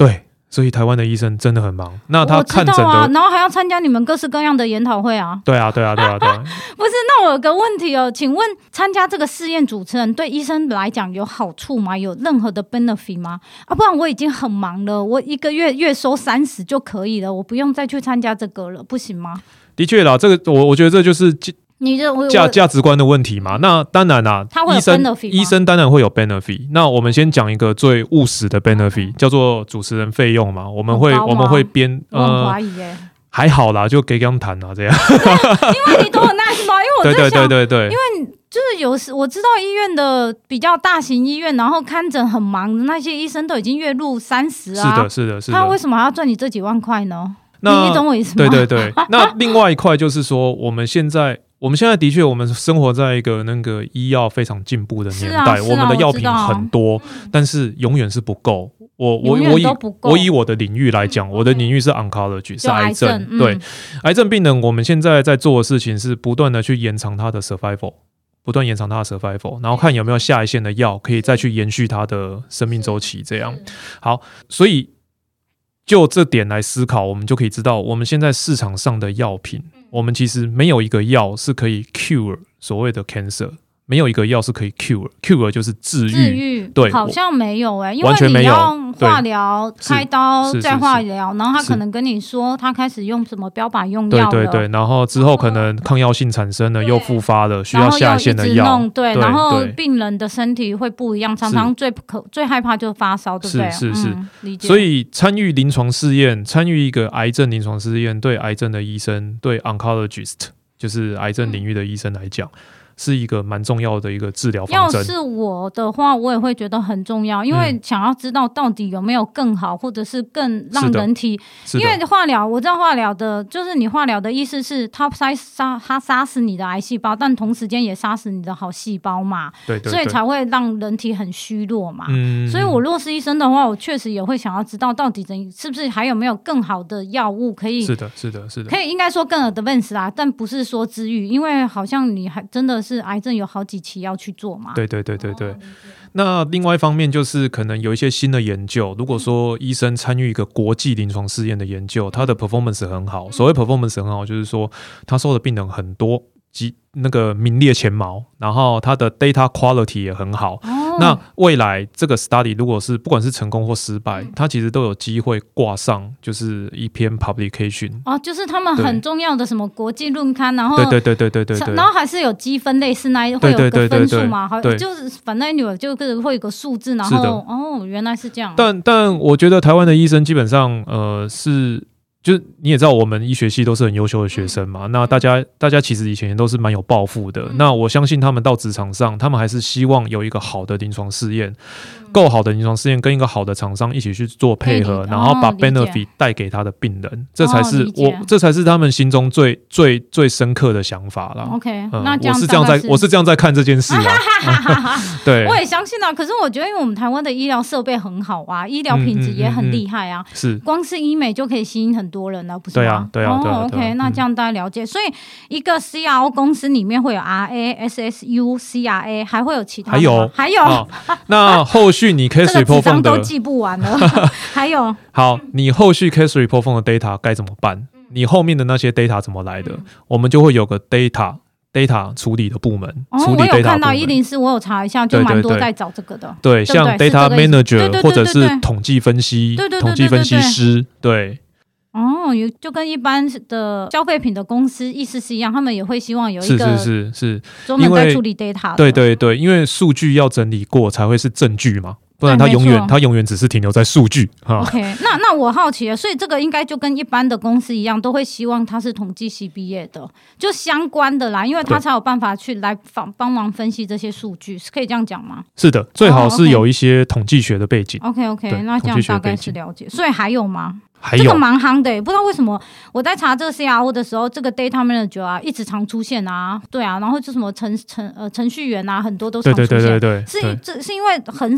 所以台湾的医生真的很忙。那他看诊的， 我知道啊，然后还要参加你们各式各样的研讨会啊。 对啊，对啊，对啊，对啊。 不是，那我有个问题哦，请问参加这个试验主持人对医生来讲有好处吗？有任何的 benefit 吗？啊，不然我已经很忙了，我一个月月收三十就可以了，我不用再去参加这个了，不行吗？ 的确啦，这个我我觉得这就是你这价价值观的问题嘛。那当然啦， 他会有 benefit 吗？ 医生当然会有 benefit。那我们先讲一个最务实的 benefit， 叫做主持人费用嘛。我们会我们会编呃，我很怀疑耶。 还好啦，就给他们谈啊，这样。 因为你懂我那意思吗？因为我在想， 对对对对对， 因为就是有时我知道医院的比较大型医院，然后看诊很忙的那些医生都已经月入三十啊。 是的，是的，是的。 他为什么还要赚你这几万块呢？ 那你懂我意思吗？ 对对对。那另外一块就是说，我们现在。我们现在的确，我们生活在一个那个医药非常进步的年代， 啊啊、 我们的药品很多，但是永远是不够。我我我以我以我的领域来讲，我的领域是 oncology， 是癌症。 癌症对， 嗯、 癌症病人，我们现在在做的事情是不断的去延长他的 survival， 不断延长他的 survival， 然后看有没有下一线的药可以再去延续他的生命周期。这样好，所以就这点来思考，我们就可以知道，我们现在市场上的药品。我们其实没有一个药是可以 cure 所谓的 cancer， 没有一个药是可以 cure cure 就是治愈， 治愈对，好像没有哎、欸，因为你要化疗、开刀再化疗，然后他可能跟你说他开始用什么标靶用药了， 对对对，然后之后可能抗药性产生了，又复发了，需要下线的药， 对，然后病人的身体会不一样，常常最不可最害怕就是发烧，对不对？ 是是是、 嗯，理解。 所以参与临床试验，参与一个癌症临床试验，对癌症的医生，对 oncologist 就是癌症领域的医生来讲。嗯是一个蛮重要的一个治疗方针。 要是我的话，我也会觉得很重要，因为想要知道到底有没有更好，或者是更让人体。因为化疗，我知道化疗的，就是你化疗的意思是它杀它杀死你的癌细胞，但同时间也杀死你的好细胞嘛。 对对对， 所以才会让人体很虚弱嘛。 嗯， 所以我若是医生的话，我确实也会想要知道到底是不是还有没有更好的药物可以。 是的，是的，是的， 可以应该说更 advanced 啦，但不是说治愈，因为好像你还真的是癌症有好几期要去做嘛。 对对对对对。哦、那另外一方面就是可能有一些新的研究，如果说医生参与一个国际临床试验的研究，他的 performance 很好。所谓 performance 很好，就是说他收的病人很多，及那个名列前茅，然后他的 data quality 也很好。哦、那未来这个 study 如果是不管是成功或失败，嗯、它其实都有机会挂上就是一篇 publication。 哦，就是他们很重要的什么国际论刊，然后对对对对对对对， 然后还是有积分类似那会有个分数嘛，好，就是反正有就是会有个数字，然后哦原来是这样。 但但我觉得台湾的医生基本上呃是。就是你也知道，我们医学系都是很优秀的学生嘛。那大家，大家其实以前都是蛮有抱负的。那我相信他们到职场上，他们还是希望有一个好的临床试验，够好的临床试验，跟一个好的厂商一起去做配合，然后把 benefit 带给他的病人，这才是我，这才是他们心中最最最深刻的想法啦。 OK，、嗯、 那这样我是这样在，我是这样在看这件事啊。对， 我也相信啊。可是我觉得，因为我们台湾的医疗设备很好啊，医疗品质也很厉害啊，嗯嗯嗯嗯是光是医美就可以吸引很多。多人了，不是吗？ 对啊，对啊，对啊。 哦 ，OK， 那这样大家了解。所以一个 C R O 公司里面会有 R A、S S U、C R A， 还会有其他的吗？ 还有， 还有。 哦、那后续你 case report form 的都记不完了。还有， 好，你后续 case report form 的 data 该怎么办？你后面的那些 data 怎么来的？嗯、我们就会有个 data。data 处理的部门， 哦、 处理 data 我有看到一零四，我有查一下，就蛮多在找这个的。 对，对，对，像 data manager 或者是统计分析， 对对对， 统计分析师，对。 哦，有就跟一般的消费品的公司意思是一样，他们也会希望有一个是是是是专门在处理 data 的。 对对对，因为数据要整理过才会是证据嘛。不然它永远它永远只是停留在数据。 OK， 那那我好奇了，所以这个应该就跟一般的公司一样，都会希望它是统计系毕业的，就相关的啦，因为他才有办法去来帮帮忙分析这些数据，是可以这样讲吗？ 是的，最好是有一些统计学的背景。 OK OK， 那这样大概是了解。所以还有吗？ 还有这个蛮夯的，不知道为什么我在查这个 C R O 的时候，这个 data manager 啊一直常出现啊，对啊，然后就什么程程呃程序员啊，很多都常出现。 对对对对对， 是这是因为很少吗？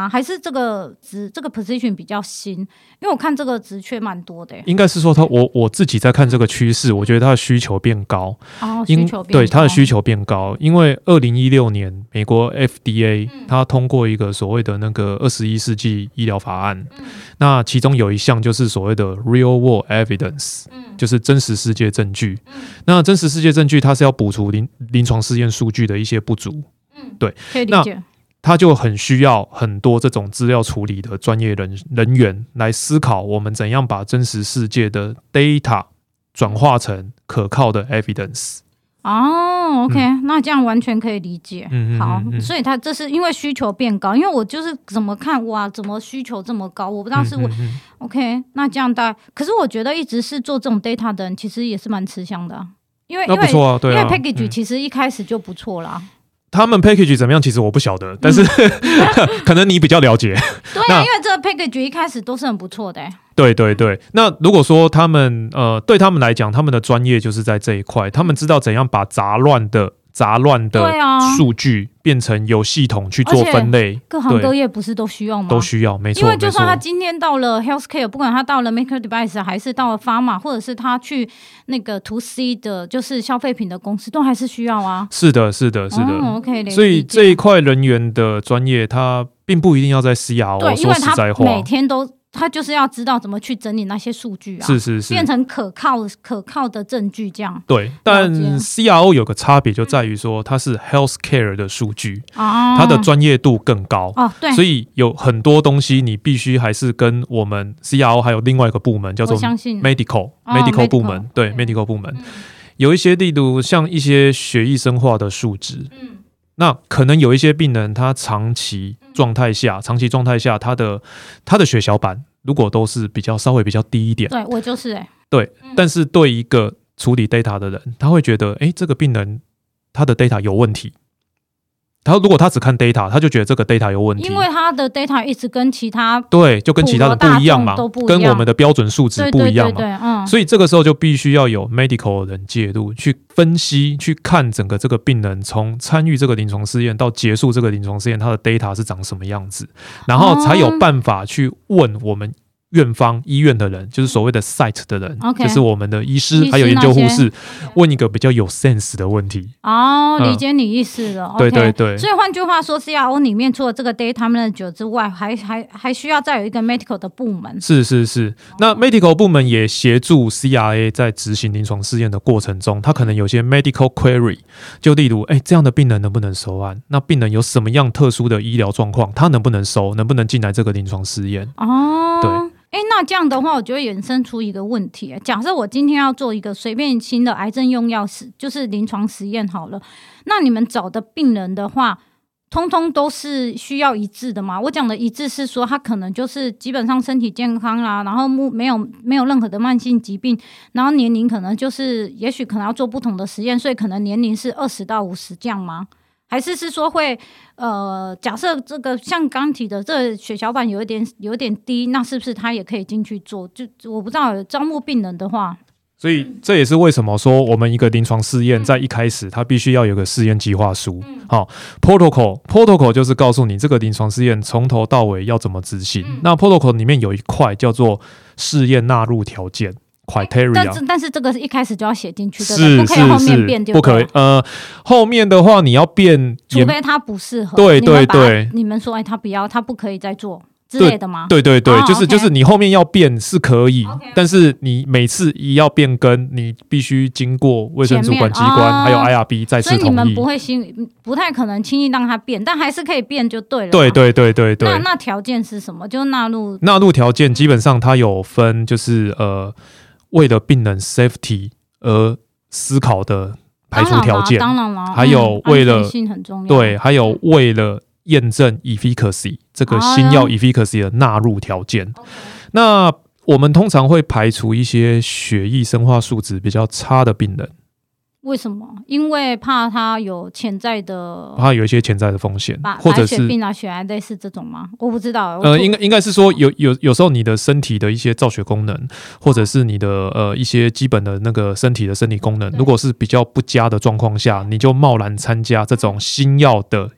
吗？还是这个职这个 position 比较新？因为我看这个职缺蛮多的、欸。 应该是说他我我自己在看这个趋势，我觉得他的需求变高。 哦，需求变高。 对，他的需求变高，因为二零一六年美国 F D A、嗯、它通过一个所谓的那个二十一世纪医疗法案、嗯，那其中有一项就是所谓的 real world evidence、嗯、就是真实世界证据、嗯。那真实世界证据它是要补足临临床试验数据的一些不足。嗯，对， 可以理解。那他就很需要很多这种资料处理的专业人人员来思考，我们怎样把真实世界的 data 转化成可靠的 evidence。 哦 ，OK，、嗯、那这样完全可以理解。嗯、好、嗯嗯，所以他这是因为需求变高，因为我就是怎么看哇，怎么需求这么高？我不知道是我、嗯嗯、OK， 那这样大，可是我觉得一直是做这种 data 的人，其实也是蛮吃香的、啊，因为、啊、因为、啊、因为 package 其实一开始就不错啦。 他们 package 怎么样？其实我不晓得，但是、嗯、可能你比较了解。 对啊，因为这个 package 一开始都是很不错的、欸。 对对对，那如果说他们呃，对他们来讲，他们的专业就是在这一块，他们知道怎样把杂乱的杂乱的数据变成有系统去做分类。 各行各业不是都需要吗？ 都需要，没错。 因为就算他今天到了 healthcare， 不管他到了 medical device， 还是到了 pharma， 或者是他去那个 to C 的，就是消费品的公司，都还是需要啊。 是的，是的，是的。 哦、OK， 所以这一块人员的专业，他并不一定要在 C R O。 对，因为他说实在话， 每天都。他就是要知道怎么去整理那些数据啊， 是是是， 变成可靠可靠的证据这样。 对，但 C R O 有个差别就在于说，它是 healthcare 的数据，哦、它的专业度更高哦，对，所以有很多东西你必须还是跟我们 C R O 还有另外一个部门叫做 medical、哦、medical 部门，对 medical 部门、嗯、有一些例如像一些血液生化的数值，嗯。那可能有一些病人，他长期状态下，嗯、长期状态下，他的他的血小板如果都是比较稍微比较低一点， 对我就是哎、欸， 对、嗯，但是对一个处理 data 的人，他会觉得，哎，这个病人他的 data 有问题。他如果他只看 data， 他就觉得这个 data 有问题， 因为他的 data 一直跟其他对，就跟其他的不一样嘛，跟我们的标准数值不一样嘛， 对对对对嗯、 所以这个时候就必须要有 medical 的人介入，去分析，去看整个这个病人从参与这个临床试验到结束这个临床试验，他的 data 是长什么样子，然后才有办法去问我们院方医院的人，就是所谓的 site 的人、okay, 就是我们的医师还有研究护士，问一个比较有 sense 的问题。 哦，理解你意思了、嗯、 对对对， 所以换句话说 C R O 里面除了这个 data manager 之外，还还还需要再有一个 medical 的部门。 是是是，那 medical 部门也协助 C R A 在执行临床试验的过程中，他可能有些 medical query， 就例如哎，这样的病人能不能收案，那病人有什么样特殊的医疗状况，他能不能收，能不能进来这个临床试验。 哦， 对， 哎，那这样的话，我就会衍生出一个问题。假设我今天要做一个随便新的癌症用药实，就是临床实验好了，那你们找的病人的话，通通都是需要一致的吗？我讲的一致是说，他可能就是基本上身体健康啦，然后没有没有任何的慢性疾病，然后年龄可能就是也许可能要做不同的实验，所以可能年龄是二十到五十这样吗？还是是说会呃，假设这个像刚提的，这个血小板有一点有点低，那是不是他也可以进去做？就我不知道招募病人的话， 所以这也是为什么说我们一个临床试验在一开始它必须要有个试验计划书。嗯，好 ，protocol protocol 就是告诉你这个临床试验从头到尾要怎么执行。嗯，那 protocol 里面有一块叫做试验纳入条件。criteria， 但是但是这个是一开始就要写进去的， 是不可以后面变对不对？ 不可以。呃，后面的话你要变， 除非他不适合。 对对对， 你们说哎，他不要，他不可以再做之类的吗？ 对对对， 哦、 就是、 okay、 就是你后面要变是可以， okay, okay. 但是你每次一要变更，你必须经过卫生主管机关、哦、还有 I R B 再次同意。 所以你们不会轻，不太可能轻易让他变，但还是可以变就对了。 对对对对对。 那那条件是什么？就纳入纳入条件，基本上它有分，就是呃。为了病人 safety 而思考的排除条件， 当然了， 还有为了、 嗯、安全性很重要， 对，还有为了验证 efficacy 这个新药 efficacy 的纳入条件。哦、那我们通常会排除一些血液生化数值比较差的病人。 为什么？因为怕他有潜在的， 怕有一些潜在的风险，或者是白血病啊、血癌类似这种吗？我不知道。 呃，应该应该是说有有有时候你的身体的一些造血功能，或者是你的呃一些基本的那个身体的生理功能，如果是比较不佳的状况下，你就贸然参加这种新药的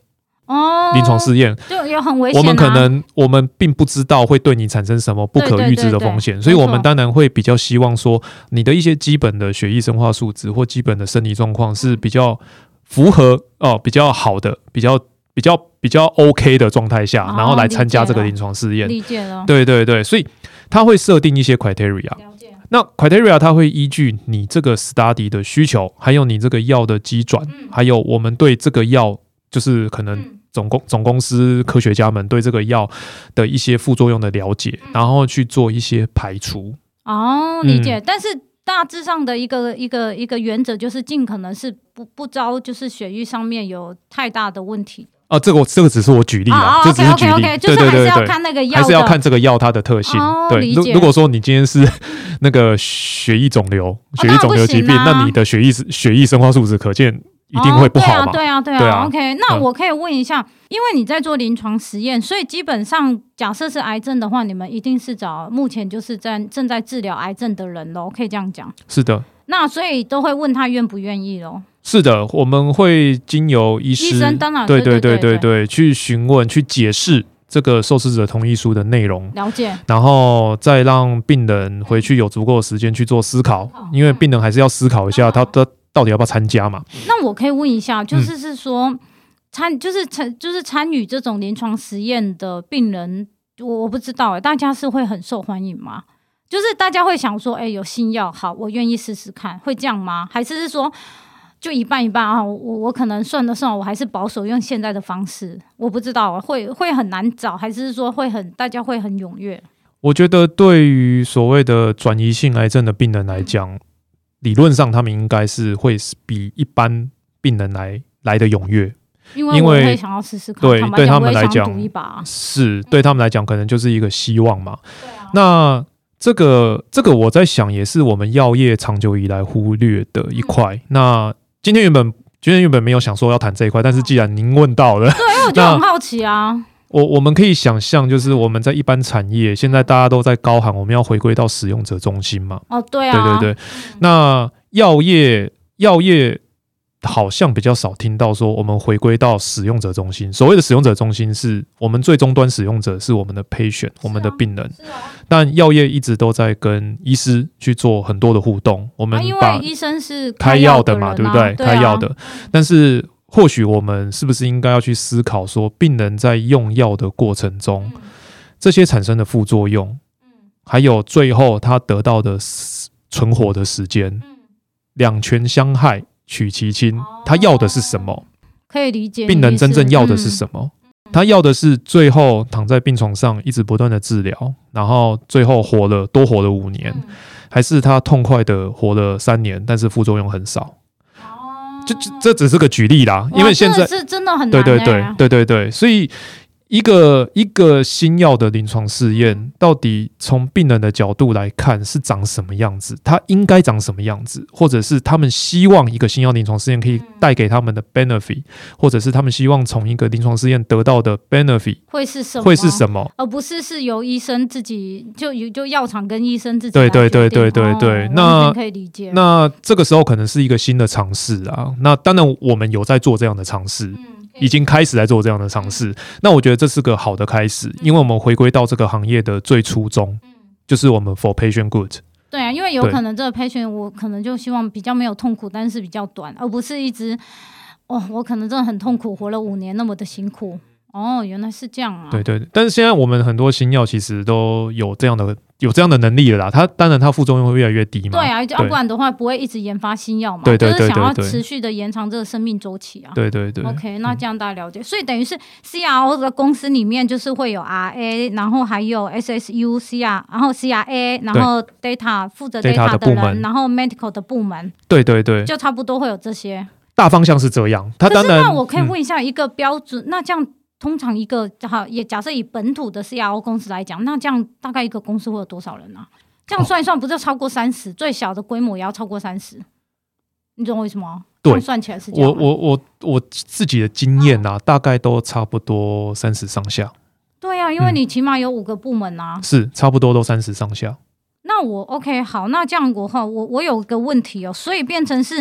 哦， 临床试验就有很危险、啊。 我们可能我们并不知道会对你产生什么不可预知的风险，所以我们当然会比较希望说，你的一些基本的血液生化数值或基本的生理状况是比较符合哦，比较好的，比较比较比较 OK 的状态下， 哦、 然后来参加这个临床试验。 理解了， 对对对，所以它会设定一些 criteria。那 criteria 它会依据你这个 study 的需求，还有你这个药的机转、嗯，还有我们对这个药，就是可能总公总公司科学家们对这个药的一些副作用的了解，嗯、然后去做一些排除。 哦，理解。嗯、但是大致上的一个一个一个原则就是尽可能是不不招就是血液上面有太大的问题。 啊，这个我这个只是我举例啦， 哦、 这只是举例， okay, okay, okay, 就是还是要看那个药的， 还是要看这个药它的特性。 哦、 对，如如果说你今天是那个血液肿瘤、血液肿瘤疾病， 哦、那, 那你的血液血液生化数值可见一定会不好嘛？ 哦、对啊，对啊，对啊。对啊 OK， 那我可以问一下、嗯，因为你在做临床实验，所以基本上假设是癌症的话，你们一定是找目前就是在正在治疗癌症的人咯，可以这样讲？ 是的。 那所以都会问他愿不愿意咯。 是的，我们会经由医师， 医生当然对对对对 对, 对去询问、去解释这个受试者同意书的内容， 了解， 然后再让病人回去有足够的时间去做思考，嗯、因为病人还是要思考一下他的到底要不要参加嘛。 那我可以问一下，就是是说参、嗯、就是参就是参与这种临床实验的病人，我我不知道哎，大家是会很受欢迎吗？就是大家会想说，哎，有新药，好，我愿意试试看，会这样吗？还是是说？就一半一半啊，我我可能算了算了，我还是保守用现在的方式，我不知道会会很难找，还是说会很大家会很踊跃？ 我觉得对于所谓的转移性癌症的病人来讲，嗯、理论上他们应该是会比一般病人来来的踊跃， 因为我会想要试试看， 对对他们来讲赌一把， 是对他们来讲可能就是一个希望嘛。对啊、那这个这个我在想，也是我们药业长久以来忽略的一块。嗯、那今天原本今天原本没有想说要谈这一块，但是既然您问到了， 对，因为我就很好奇啊。 我我们可以想象，就是我们在一般产业，现在大家都在高喊我们要回归到使用者中心嘛。 哦，对啊， 对对对。嗯、那药业药业好像比较少听到说我们回归到使用者中心。所谓的使用者中心，是我们最终端使用者是我们的 patient，、啊、我们的病人。是啊。但药业一直都在跟医师去做很多的互动，我们把、 啊、因为医生是开药的嘛，对不对？ 对啊、 开药的，但是或许我们是不是应该要去思考说，病人在用药的过程中，嗯、这些产生的副作用，嗯、还有最后他得到的存活的时间，嗯、两全相害取其轻，哦、他要的是什么？ 可以理解， 病人真正要的是什么？嗯他要的是最后躺在病床上一直不断的治疗，然后最后活了多活了五年，嗯、还是他痛快的活了三年，但是副作用很少？哦，这这只是个举例啦，因为现在是真的很难、 欸，对对对对对对，所以一个一个新药的临床试验，到底从病人的角度来看是长什么样子？它应该长什么样子？或者是他们希望一个新药临床试验可以带给他们的 benefit，、嗯、或者是他们希望从一个临床试验得到的 benefit 会是什么？ 会是什么？ 而不是是由医生自己就就药厂跟医生自己对对对对对对， 哦、 那可以理解。 那这个时候可能是一个新的尝试啊。那当然我们有在做这样的尝试。嗯已经开始在做这样的尝试，嗯、那我觉得这是个好的开始，嗯、因为我们回归到这个行业的最初衷，嗯、就是我们 for patient good。 对啊，因为有可能这个 patient 我可能就希望比较没有痛苦，但是比较短，而不是一直哦，我可能真的很痛苦，活了五年那么的辛苦。哦，原来是这样啊！ 对对对，但是现在我们很多新药其实都有这样的有这样的能力了啦。它当然它副作用会越来越低嘛。 对啊，要不然的话不会一直研发新药嘛。 对对对对对， 就是想要持续的延长这个生命周期啊。 对对对。 OK， 那这样大家了解，嗯、所以等于是 C R O 的公司里面就是会有 R A， 然后还有 S S U C R， 然后 C R A， 然后 Data 负责 Data 的人，然后 Medical 的部门。对对对，就差不多会有这些。 大方向是这样。它当然， 可是那我可以问一下一个标准，嗯、那这样。通常一个好也假设以本土的 C R O 公司来讲，那这样大概一个公司会有多少人啊？这样算一算，不就超过三十？最小的规模也要超过三十，你懂我意思吗？对，算起来是这样。我我我我自己的经验啊，大概都差不多三十上下。 对啊，因为你起码有五个部门啊， 嗯、是差不多都三十上下。 那我 OK 好，那这样我哈我我有个问题哦，所以变成是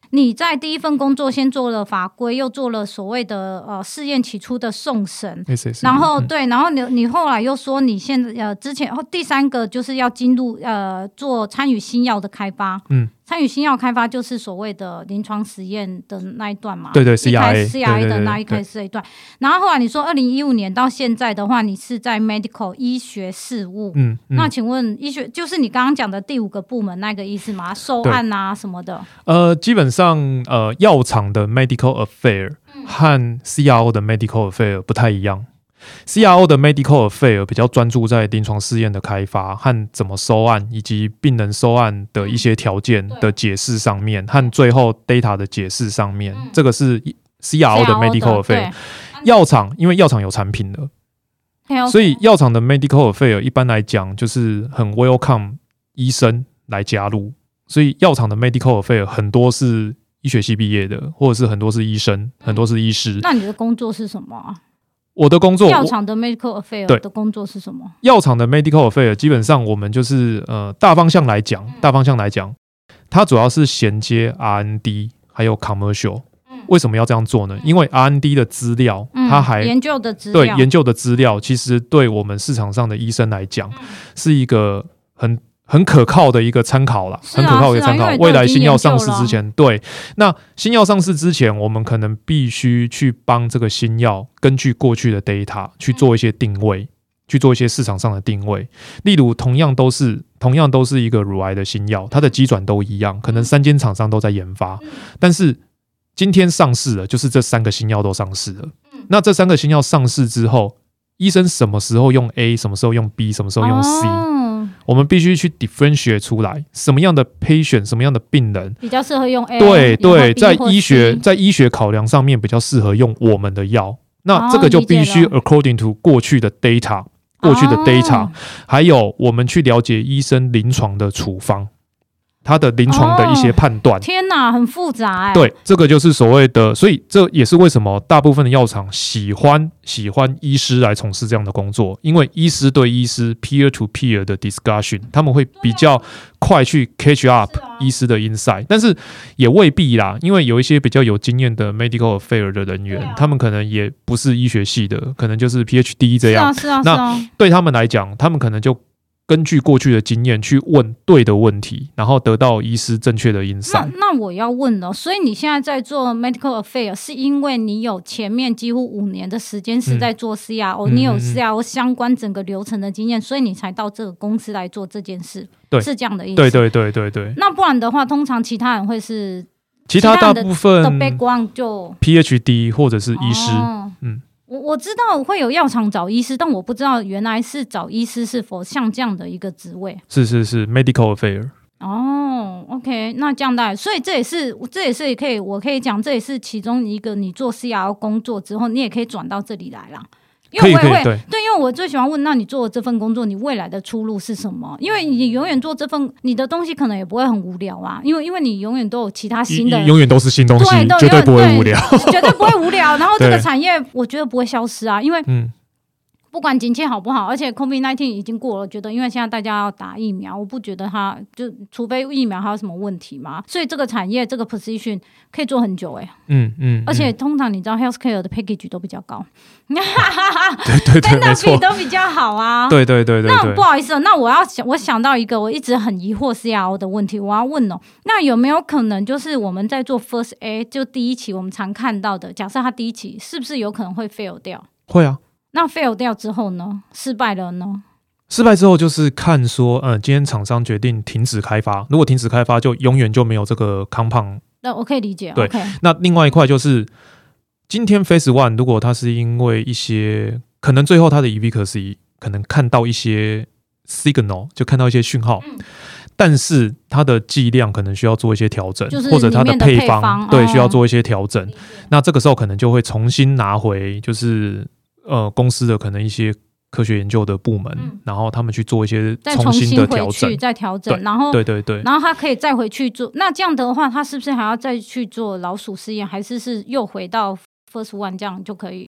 你在第一份工作先做了法规，又做了所谓的呃试验起初的送审，然后、嗯、对，然后你你后来又说你现在呃之前第三个就是要进入呃做参与新药的开发，嗯。参与新药开发就是所谓的临床实验的那一段嘛， 对对 C R A C R A 的那一开始这一段，然后后来你说二零一五年到现在的话，你是在 medical 医学事务，嗯，嗯那请问医学就是你刚刚讲的第五个部门那个意思吗？收案啊什么的？ 呃，基本上呃，药厂的 medical affair 和 C R O 的 medical affair 不太一样。C R O 的 medical affair 比较专注在临床试验的开发和怎么收案，以及病人收案的一些条件的解释上面，和最后 data 的解释上面，嗯、这个是 C R O 的 medical affair。药厂因为药厂有产品了，所以药厂的 medical affair 一般来讲就是很 welcome 医生来加入，所以药厂的 medical affair 很多是医学系毕业的，或者是很多是医生，很多是医师。 那你的工作是什么啊？ 我的工作， 药厂的 medical affair 的工作是什么？ 药厂的 medical affair 基本上我们就是呃大方向来讲，大方向来讲，它主要是衔接 R and D 还有 commercial。为什么要这样做呢？因为 R and D 的资料，它还、 嗯、研究的资料， 对研究的资料，其实对我们市场上的医生来讲，嗯、是一个很。很可靠的一个参考啦， 啊、 很可靠的一个参考。未来新药上市之前，对，那新药上市之前，我们可能必须去帮这个新药根据过去的 data 去做一些定位，嗯、去做一些市场上的定位。例如，同样都是同样都是一个乳癌的新药，它的机转都一样，可能三间厂商都在研发，嗯、但是今天上市了，就是这三个新药都上市了。嗯、那这三个新药上市之后，医生什么时候用 A， 什么时候用 B， 什么时候用 C？哦我们必须去 differentiate 出来，什么样的 patient， 什么样的病人比较适合用 A， 对对，在医学在医学考量上面比较适合用我们的药。那这个就必须 according to 过去的 data， 过去的 data，、哦、还有我们去了解医生临床的处方。他的临床的一些判断、哦， 天哪，很复杂哎。 对，这个就是所谓的，所以这也是为什么大部分的药厂喜欢喜欢医师来从事这样的工作，因为医师对医师 peer to peer 的 discussion， 他们会比较快去 catch up 医师的 insight，、啊、但是也未必啦，因为有一些比较有经验的 medical affair 的人员，啊、他们可能也不是医学系的，可能就是 P H D 这样。 是啊，是啊，是啊。 那对他们来讲，他们可能就根据过去的经验去问对的问题，然后得到医师正确的 insight。 那, 那我要问了，所以你现在在做 medical affair 是因为你有前面几乎五年的时间是在做 C R O，、嗯、你有 C R O 相关整个流程的经验，所以你才到这个公司来做这件事，对，是这样的意思。 对对对对对。 那不然的话，通常其他人会是其他大部分的 background 就 P H D 或者是医师，哦、嗯。 我我知道会有药厂找医师，但我不知道原来是找医师是否像这样的一个职位。 是是是 medical affair。 哦 ，OK， 那这样大，所以这也是这也是可以，我可以讲，这也是其中一个你做 C R O 工作之后，你也可以转到这里来啦。因为我也会对, 对，因为我最喜欢问，那你做的这份工作，你未来的出路是什么？因为你永远做这份，你的东西可能也不会很无聊啊，因为因为你永远都有其他新的， 永远都是新东西，对，绝对不会无聊， 绝对不会无聊。然后这个产业，我觉得不会消失啊，因为嗯。不管景气好不好，而且 COVID 十九 已经过了，觉得因为现在大家要打疫苗，我不觉得它就除非疫苗还有什么问题嘛，所以这个产业这个 position 可以做很久哎、欸，嗯嗯，而且通常你知道 healthcare 的 package 都比较高， 对对对，没错， 都比较好啊， 对对对 对, 对。 那不好意思，那我要想，我想到一个我一直很疑惑 C R O 的问题，我要问哦，那有没有可能就是我们在做 first A 就第一期我们常看到的，假设它第一期是不是有可能会 fail 掉？ 会啊。 那 fail 掉之后呢？失败了呢？ 失败之后就是看说，嗯，今天厂商决定停止开发，如果停止开发，就永远就没有这个 compound。 那我可以理解。 对， okay. 那另外一块就是今天 phase one， 如果它是因为一些可能最后它的 efficacy 可能看到一些 signal， 就看到一些讯号。嗯，但是它的剂量可能需要做一些调整， 就是、 或者它的配方, 配方对、哦、需要做一些调整、 嗯、 那这个时候可能就会重新拿回就是呃公司的可能一些科学研究的部门、嗯、然后他们去做一些重新的调整， 再调整，然后对对对， 然后他可以再回去做。那这样的话他是不是还要再去做老鼠试验，还是是又回到 first one 这样就可以？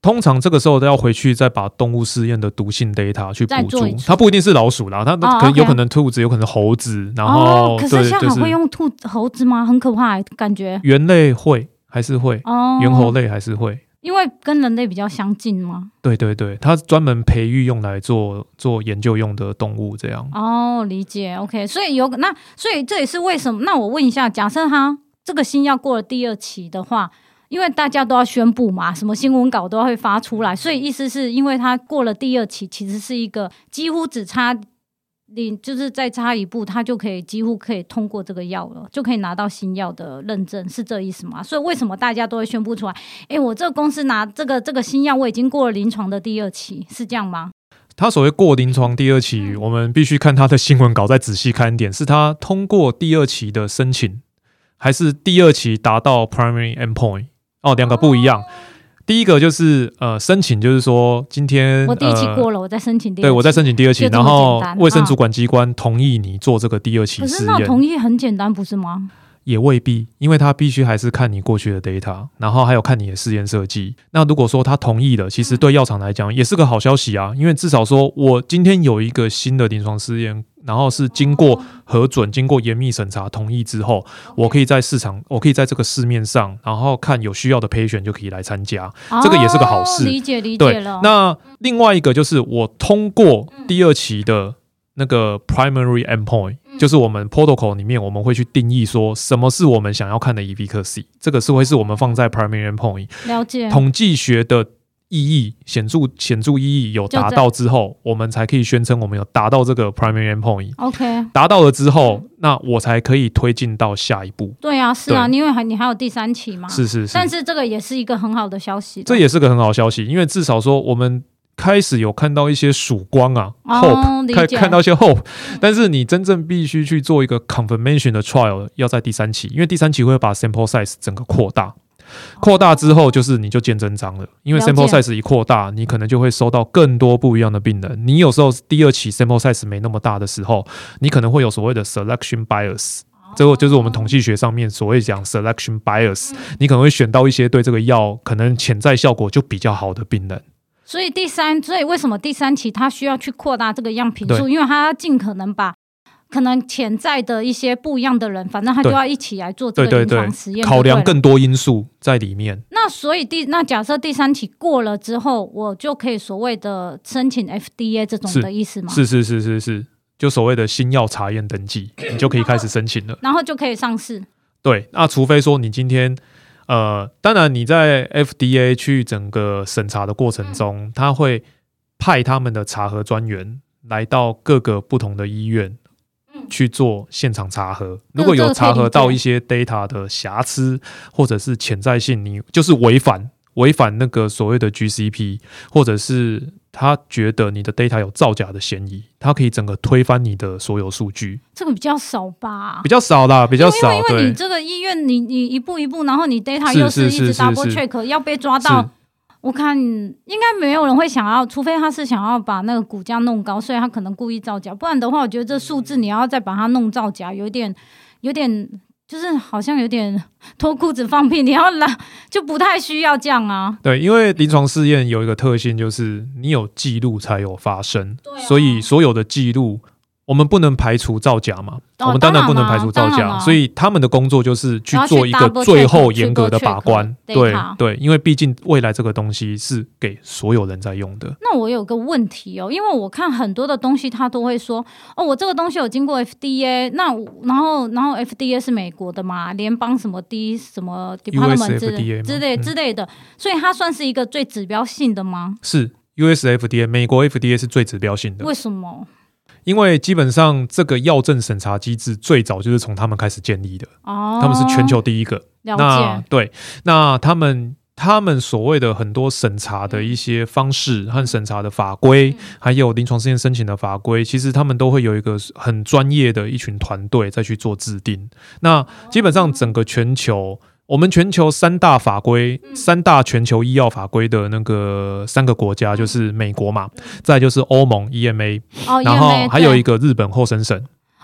通常这个时候都要回去再把动物试验的毒性 data 去补足，它不一定是老鼠啦，它可能有可能兔子，有可能猴子，然后、 哦、可是现在还会用兔子、猴子吗？很可怕，感觉。 猿类会还是会，哦，猿猴类还是会， 因为跟人类比较相近吗？ 对对对，它专门培育用来做做研究用的动物这样。 哦，理解 ，OK， 所以有那所以这也是为什么？那我问一下，假设它这个新药过了第二期的话。因为大家都要宣布嘛，什么新闻稿都会发出来，所以意思是因为它过了第二期，其实是一个几乎只差就是再差一步，它就可以几乎可以通过这个药了，就可以拿到新药的认证，是这意思吗？所以为什么大家都会宣布出来？哎，我这个公司拿这个这个新药，我已经过了临床的第二期，是这样吗？ 他所谓过临床第二期、嗯，我们必须看他的新闻稿再仔细看一点，是他通过第二期的申请，还是第二期达到 primary endpoint？哦，两个不一样。第一个就是呃，申请就是说，今天我第一期过了，呃、我再申请第二期。 对，我再申请第二期，然后卫生主管机关同意你做这个第二期试验。可是那同意很简单，不是吗？ 也未必，因为他必须还是看你过去的 data， 然后还有看你的试验设计。那如果说他同意了，其实对药厂来讲也是个好消息啊，因为至少说我今天有一个新的临床试验，然后是经过核准、经过严密审查同意之后，我可以在市场，我可以在这个市面上，然后看有需要的 patient 就可以来参加，哦、这个也是个好事。 理解理解了。 那另外一个就是我通过第二期的那个 primary endpoint。就是我们 protocol 里面我们会去定义说什么是我们想要看的 efficacy， 这个是会是我们放在 primary endpoint。 了解。 统计学的意义显著显著意义有达到之后，我们才可以宣称我们有达到这个 primary endpoint。OK。达到了之后，那我才可以推进到下一步。 对啊，是啊，因为还你还有第三期嘛。 是是是。 但是这个也是一个很好的消息。 这也是个很好的消息，因为至少说我们。开始有看到一些曙光啊、 哦、 ，hope， 看看到一些 hope， 但是你真正必须去做一个 confirmation 的 trial， 要在第三期，因为第三期会把 sample size 整个扩大，扩大之后就是你就见真章了，因为 sample size 一扩大，你可能就会收到更多不一样的病人。你有时候第二期 sample size 没那么大的时候，你可能会有所谓的 selection bias。这个就是我们统计学上面所谓讲 selection bias， 你可能会选到一些对这个药可能潜在效果就比较好的病人。 所以第三，所以为什么第三期它需要去扩大这个样品数？因为它要尽可能把可能潜在的一些不一样的人，反正他就要一起来做这个临床实验， 考量更多因素在里面。 那所以第那假设第三期过了之后，我就可以所谓的申请 F D A 这种的意思吗？ 是是是是是，就所谓的新药查验登记，你就可以开始申请了， 然后就可以上市。 对，那除非说你今天。呃，当然你在 F D A 去整个审查的过程中，他会派他们的查核专员来到各个不同的医院去做现场查核。如果有查核到一些 data 的瑕疵或者是潜在性，你就是违反违反那个所谓的 G C P， 或者是他觉得你的 data 有造假的嫌疑，他可以整个推翻你的所有数据。 这个比较少吧？ 比较少啦，比较少。 因为因为你这个医院，你你一步一步，然后你 data 又是一直 double check， 要被抓到。我看应该没有人会想要，除非他是想要把那个股价弄高，所以他可能故意造假。不然的话，我觉得这数字你要再把它弄造假，有点有点。就是好像有点脱裤子放屁，你要来就不太需要这样啊。 对，因为临床试验有一个特性，就是你有记录才有发生， 对啊， 所以所有的记录我们不能排除造假嘛，哦、我们当然不能排除造假，所以他们的工作就是去做一个最后严格的把关。对对，因为毕竟未来这个东西是给所有人在用的。 那我有个问题哦，因为我看很多的东西，他都会说哦，我这个东西有经过 F D A， 那然后然后 F D A 是美国的嘛，联邦什么 D 什么 Department 之类之类之类的，嗯、所以它算是一个最指标性的吗？ 是 U S F D A， 美国 F D A 是最指标性的。 为什么？ 因为基本上这个药证审查机制最早就是从他们开始建立的，哦，他们是全球第一个。 了解。 那对，那他们他们所谓的很多审查的一些方式和审查的法规，嗯、还有临床试验申请的法规，其实他们都会有一个很专业的一群团队再去做制定。那基本上整个全球。我们全球三大法规、嗯、三大全球医药法规的那个三个国家就是美国嘛，嗯、再来就是欧盟 E M A，哦、然后还有一个日本厚生省。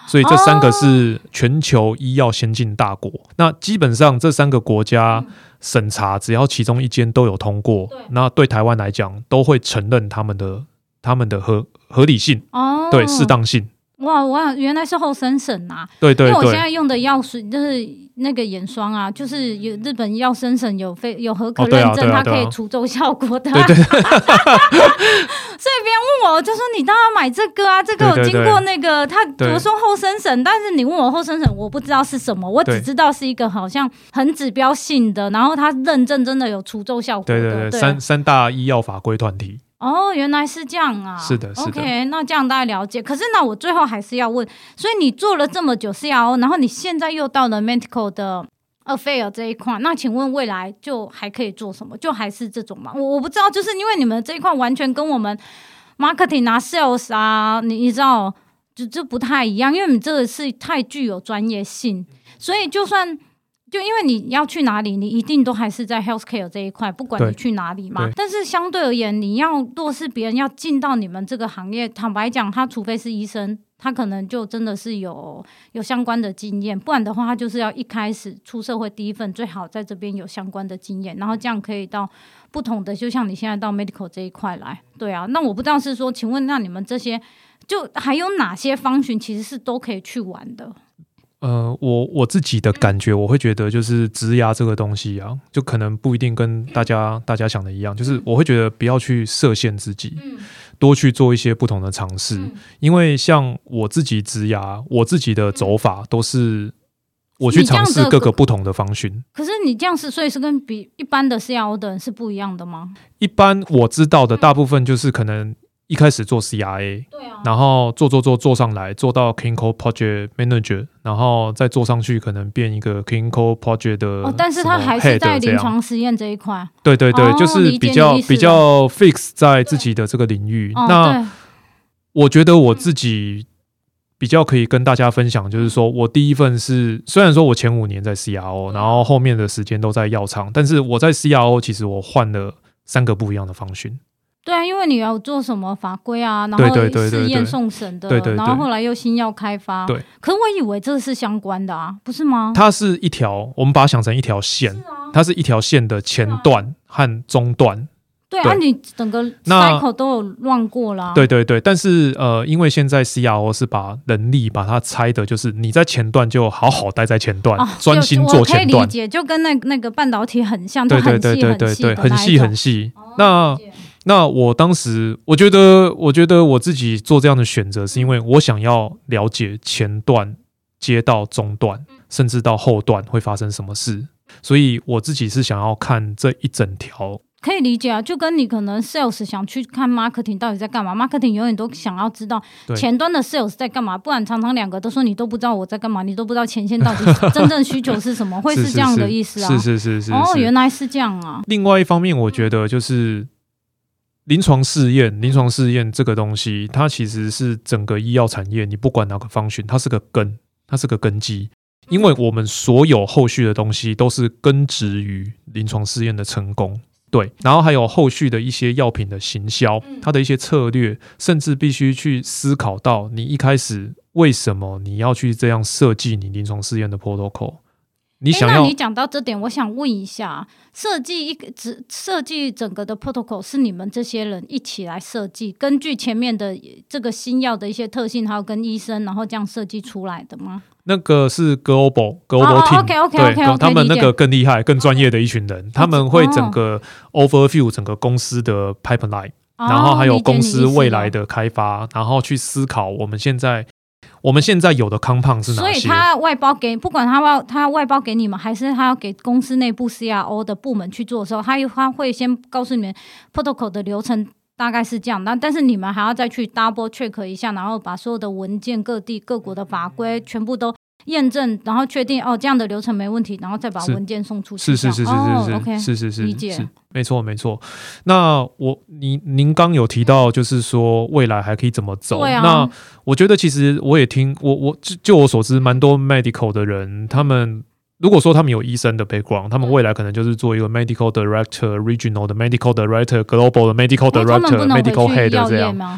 所以这三个是全球医药先进大国。哦、那基本上这三个国家审查，只要其中一间都有通过，对那对台湾来讲都会承认他们的他们的合合理性，哦、对适当性。 哇哇，原来是后生省啊！ 对对对， 因为我现在用的药水就是那个眼霜啊，就是有日本药生省有非有合格认证，哦啊啊啊、它可以除皱效果的、啊。对对对。所以别人问我，就说你当然买这个啊，这个有经过那个他我说后生省，但是你问我后生省，我不知道是什么，我只知道是一个好像很指标性的，然后它认证真的有除皱效果的。 对对对，对三三大医药法规团体。 哦，原来是这样啊！ 是的，是的。 OK， 那这样大家了解。可是那我最后还是要问，所以你做了这么久 C R O， 然后你现在又到了 medical 的 affair 这一块，那请问未来就还可以做什么？就还是这种吗？我我不知道，就是因为你们这一块完全跟我们 marketing 啊、sales 啊，你你知道，就就不太一样，因为你这个是太具有专业性，所以就算。就因为你要去哪里，你一定都还是在 healthcare 这一块，不管你去哪里嘛。但是相对而言，你要若是别人要进到你们这个行业，坦白讲，他除非是医生，他可能就真的是有有相关的经验，不然的话，他就是要一开始出社会第一份，最好在这边有相关的经验，然后这样可以到不同的，就像你现在到 medical 这一块来。对啊，那我不知道是说，请问那你们这些就还有哪些方寻其实是都可以去玩的？ 呃，我我自己的感觉，我会觉得就是职涯这个东西啊，就可能不一定跟大家大家想的一样，就是我会觉得不要去设限自己，嗯、多去做一些不同的尝试，嗯、因为像我自己职涯，我自己的走法都是我去尝试各个不同的方寻。 可是你这样是，所以是跟比一般的 C R O 的人是不一样的吗？ 一般我知道的大部分就是可能。一开始做 C R A， 对啊，然后做做做做上来，做到 Clinical Project Manager， 然后再做上去，可能变一个 Clinical Project 的、哦， 但是他还是在临床实验这一块。 对对对，哦、就是比较比较 fix 在自己的这个领域。那我觉得我自己比较可以跟大家分享，就是说我第一份是，虽然说我前五年在 C R O， 然后后面的时间都在药厂，但是我在 C R O 其实我换了三个不一样的方寻。 对啊，因为你要做什么法规啊，然后试验送审的，对对对对，然后后来又新药开发，对。可是我以为这是相关的啊，不是吗？ 它是一条，我们把它想成一条线，啊、它是一条线的前段和中段。 对, 对啊，你整个 cycle 都有乱过啦。 对对对，但是呃，因为现在 C R O 是把人力把它拆的，就是你在前段就好好待在前段，专、哦、心做前段。 我可以理解，就跟那那个半导体很像，对对对对对对， 很细很细。哦、那那我当时我觉得，我觉得我自己做这样的选择，是因为我想要了解前段接到中段，甚至到后段会发生什么事，所以我自己是想要看这一整条。 可以理解啊，就跟你可能 sales 想去看 marketing 到底在干嘛 ，marketing 永远都想要知道前端的 sales 在干嘛，不然常常两个都说你都不知道我在干嘛，你都不知道前线到底真正需求是什么，会是这样的意思啊？ 是是是 是, 是, 是哦，原来是这样啊。 另外一方面，我觉得就是临床试验，临床试验这个东西，它其实是整个医药产业，你不管哪个方寻，它是个根，它是个根基。因为我们所有后续的东西都是根植于临床试验的成功。对，然后还有后续的一些药品的行销，它的一些策略，甚至必须去思考到你一开始为什么你要去这样设计你临床试验的 protocol。你想要， 那你讲到这点，我想问一下，设计一个只设计整个的 protocol 是你们这些人一起来设计，根据前面的这个新药的一些特性，还有跟医生，然后这样设计出来的吗？ 那个是 global global、oh, team， OK OK OK，, okay 他们那个更厉害、更专业的一群人， oh, 他们会整个 overview 整个公司的 pipeline，、oh, 然后还有公司未来的开发，然后去思考我们现在我们现在有的 compound 是哪些。 所以他外包给，不管他外他外包给你们，还是他要给公司内部 C R O 的部门去做的时候，他他会先告诉你们 protocol 的流程。大概是这样，但但是你们还要再去 double check 一下，然后把所有的文件、各地各国的法规全部都验证，然后确定哦这样的流程没问题，然后再把文件送出去。 是是是是是是、 哦、OK 是是是理解是，没错没错。那我您您刚有提到，就是说未来还可以怎么走？ 对啊、 那我觉得其实我也听我我就我所知，蛮多 medical 的人，他们。如果说他们有医生的 background， 他们未来可能就是做一个 medical director、regional 的 medical director、global 的 medical director、medical head 这样。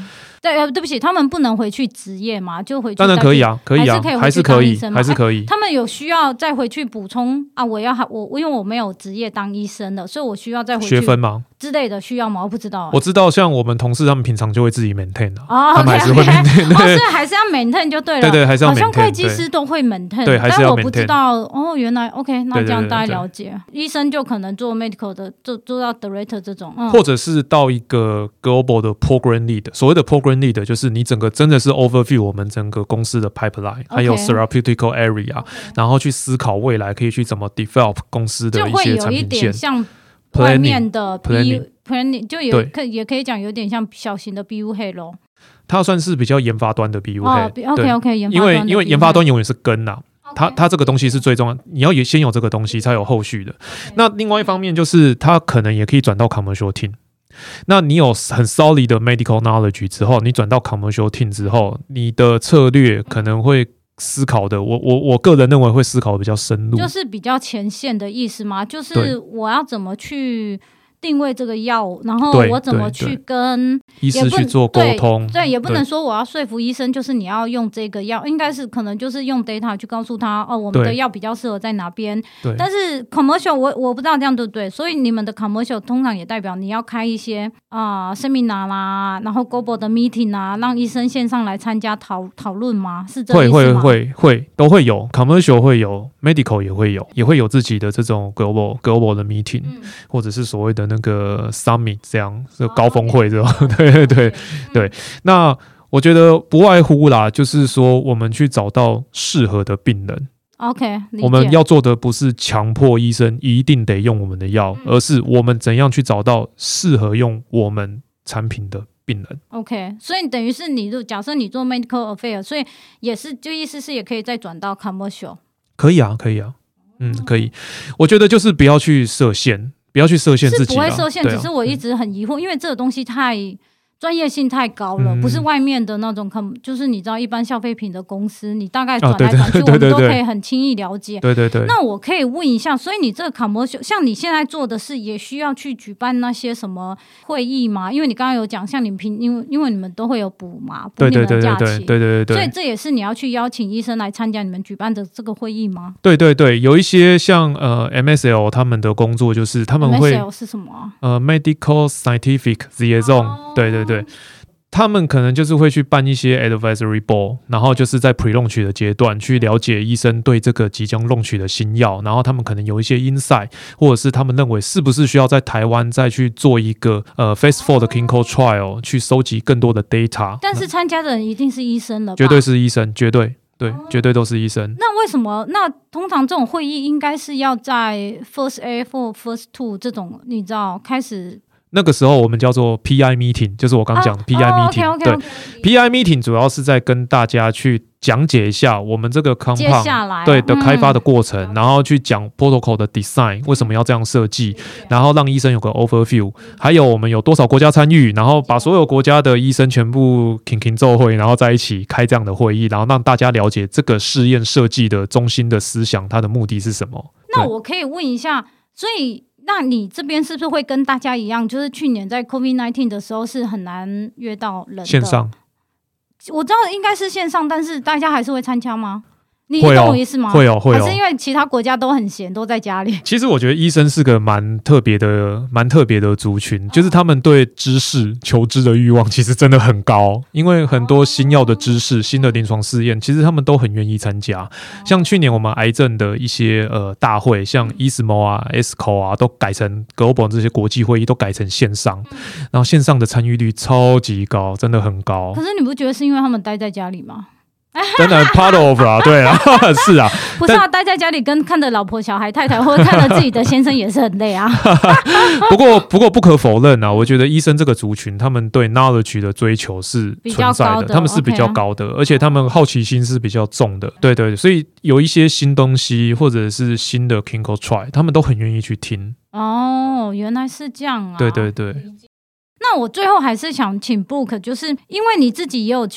对，呃，对不起，他们不能回去职业嘛，就回去当然可以啊，可以啊，还是可以，还是可以。 他们有需要再回去补充啊？我要我因为我没有职业当医生的，所以我需要再回去学分吗？ 之类的需要吗？我不知道、欸。 我知道，像我们同事他们平常就会自己 maintain 啊， 哦、 他们还是会 maintain， 哦，所以还是要 maintain 就对了。 对对，还是要 maintain。 好像会计师都会 maintain， 对，还是要 maintain。 但我不知道哦，原来 OK， 那这样大概了解。 对对对对，医生就可能做 medical 的，做做到 director 这种、嗯， 或者是到一个 global 的 program lead。所谓的 program lead 就是你整个真的是 overview 我们整个公司的 pipeline， 还有 therapeutical area， 然后去思考未来可以去怎么 develop 公司的一些产品线。就会有一点像外面的 planning， planning 就有可也可以讲有点像小型的 B U head 咯。 它算是比较研发端的 B U head。 哦、OK OK， 研发端的 B U head， 因为因为研发端永远是根啊。它它这个东西是最重要，你要先有这个东西才有后续的。Okay. 那另外一方面就是它可能也可以转到 commercial team。那你有很 solid 的 medical knowledge 之后，你转到 commercial team 之后，你的策略可能会思考的，我我我个人认为会思考的比较深入， 就是比较前线的意思吗？就是我要怎么去定位这个药，然后我怎么去跟医师去做沟通。 对, 对，也不能说我要说服医生就是你要用这个药，应该是可能就是用 data 去告诉他哦，我们的药比较适合在哪边。但是 commercial 我我不知道这样对不对，所以你们的 commercial 通常也代表你要开一些啊、呃、seminar 啦，然后 global 的 meeting 啊，让医生线上来参加讨讨论吗？是这个意思吗？ 会会会会都会有 commercial 会有 medical 也会有，也会有自己的这种 global global 的 meeting，、嗯、或者是所谓的那个 summit 这样这高峰会这种、哦、对对对、嗯、对。那我觉得不外乎啦，就是说我们去找到适合的病人。 OK， 我们要做的不是强迫医生一定得用我们的药、嗯，而是我们怎样去找到适合用我们产品的病人。 OK， 所以等于是你假设你做 medical affair， 所以也是就意思是也可以再转到 commercial。 可以啊可以啊嗯可以。我觉得就是不要去设限，不要去设限自己， 是不会设限、啊、只是我一直很疑惑、嗯、因为这个东西太专业性太高了、嗯、不是外面的那种，就是你知道一般消费品的公司你大概转来转去、哦、我们都可以很轻易了解。 对对对。 那我可以问一下，所以你这个 commercial 像你现在做的是也需要去举办那些什么会议吗？因为你刚刚有讲像你们平因为因为你们都会有补嘛，补你们的假期， 对对对对对对， 所以这也是你要去邀请医生来参加你们举办的这个会议吗？ 对对对，有一些像呃 M S L 他们的工作就是他们会 M S L 是什么、啊、 呃 Medical Scientific Liaison、哦、对对对，他们可能就是会去办一些 advisory board， 然后就是在 pre-launch 的阶段去了解医生对这个即将 launch 的新药，然后他们可能有一些 insight， 或者是他们认为是不是需要在台湾再去做一个呃 phase four 的 clinical trial， 去收集更多的 data。 但是参加的人一定是医生了吧？ 绝对是医生，绝对对、哦，绝对都是医生。 那为什么？那通常这种会议应该是要在 first A 或 first two 这种，你知道开始。 那个时候我们叫做 P I meeting， 就是我刚讲的 P I meeting、哦 okay, okay, okay. 对 P I meeting 主要是在跟大家去讲解一下我们这个 compound 对的开发的过程、嗯、然后去讲 protocol 的 design 为什么要这样设计，然后让医生有个 overview， 还有我们有多少国家参与，然后把所有国家的医生全部 king king 奏会，然后在一起开这样的会议，然后让大家了解这个试验设计的中心的思想，它的目的是什么。 那我可以问一下，所以那你这边是不是会跟大家一样，就是去年在 COVID 十九 的时候是很难约到人的？ 线上， 我知道应该是线上，但是大家还是会参加吗？你懂我意思吗？ 会哦，会哦。 还是因为其他国家都很闲，都在家里？ 其实我觉得医生是个蛮特别的、蛮特别的族群，就是他们对知识、求知的欲望其实真的很高。因为很多新药的知识、新的临床试验，其实他们都很愿意参加。像去年我们癌症的一些呃大会，像 E S M O 啊、E S C O 啊，都改成 Global 这些国际会议都改成线上，然后线上的参与率超级高，真的很高。 可是你不觉得是因为他们待在家里吗？ 真的 part of 啊，对啊，是啊， 不是啊，待在家里跟看着老婆、小孩、太太，或者看着自己的先生也是很累啊。 不过，不过不可否认啊，我觉得医生这个族群，他们对 knowledge 的追求是存在 的, 的，他们是比较高的， okay 啊、而且他们好奇心是比较重的。对对，所以有一些新东西或者是新的 clinical trial， 他们都很愿意去听。 哦，原来是这样啊。 对对对。 那我最后还是想请 Brooke， 就是因为你自己也有去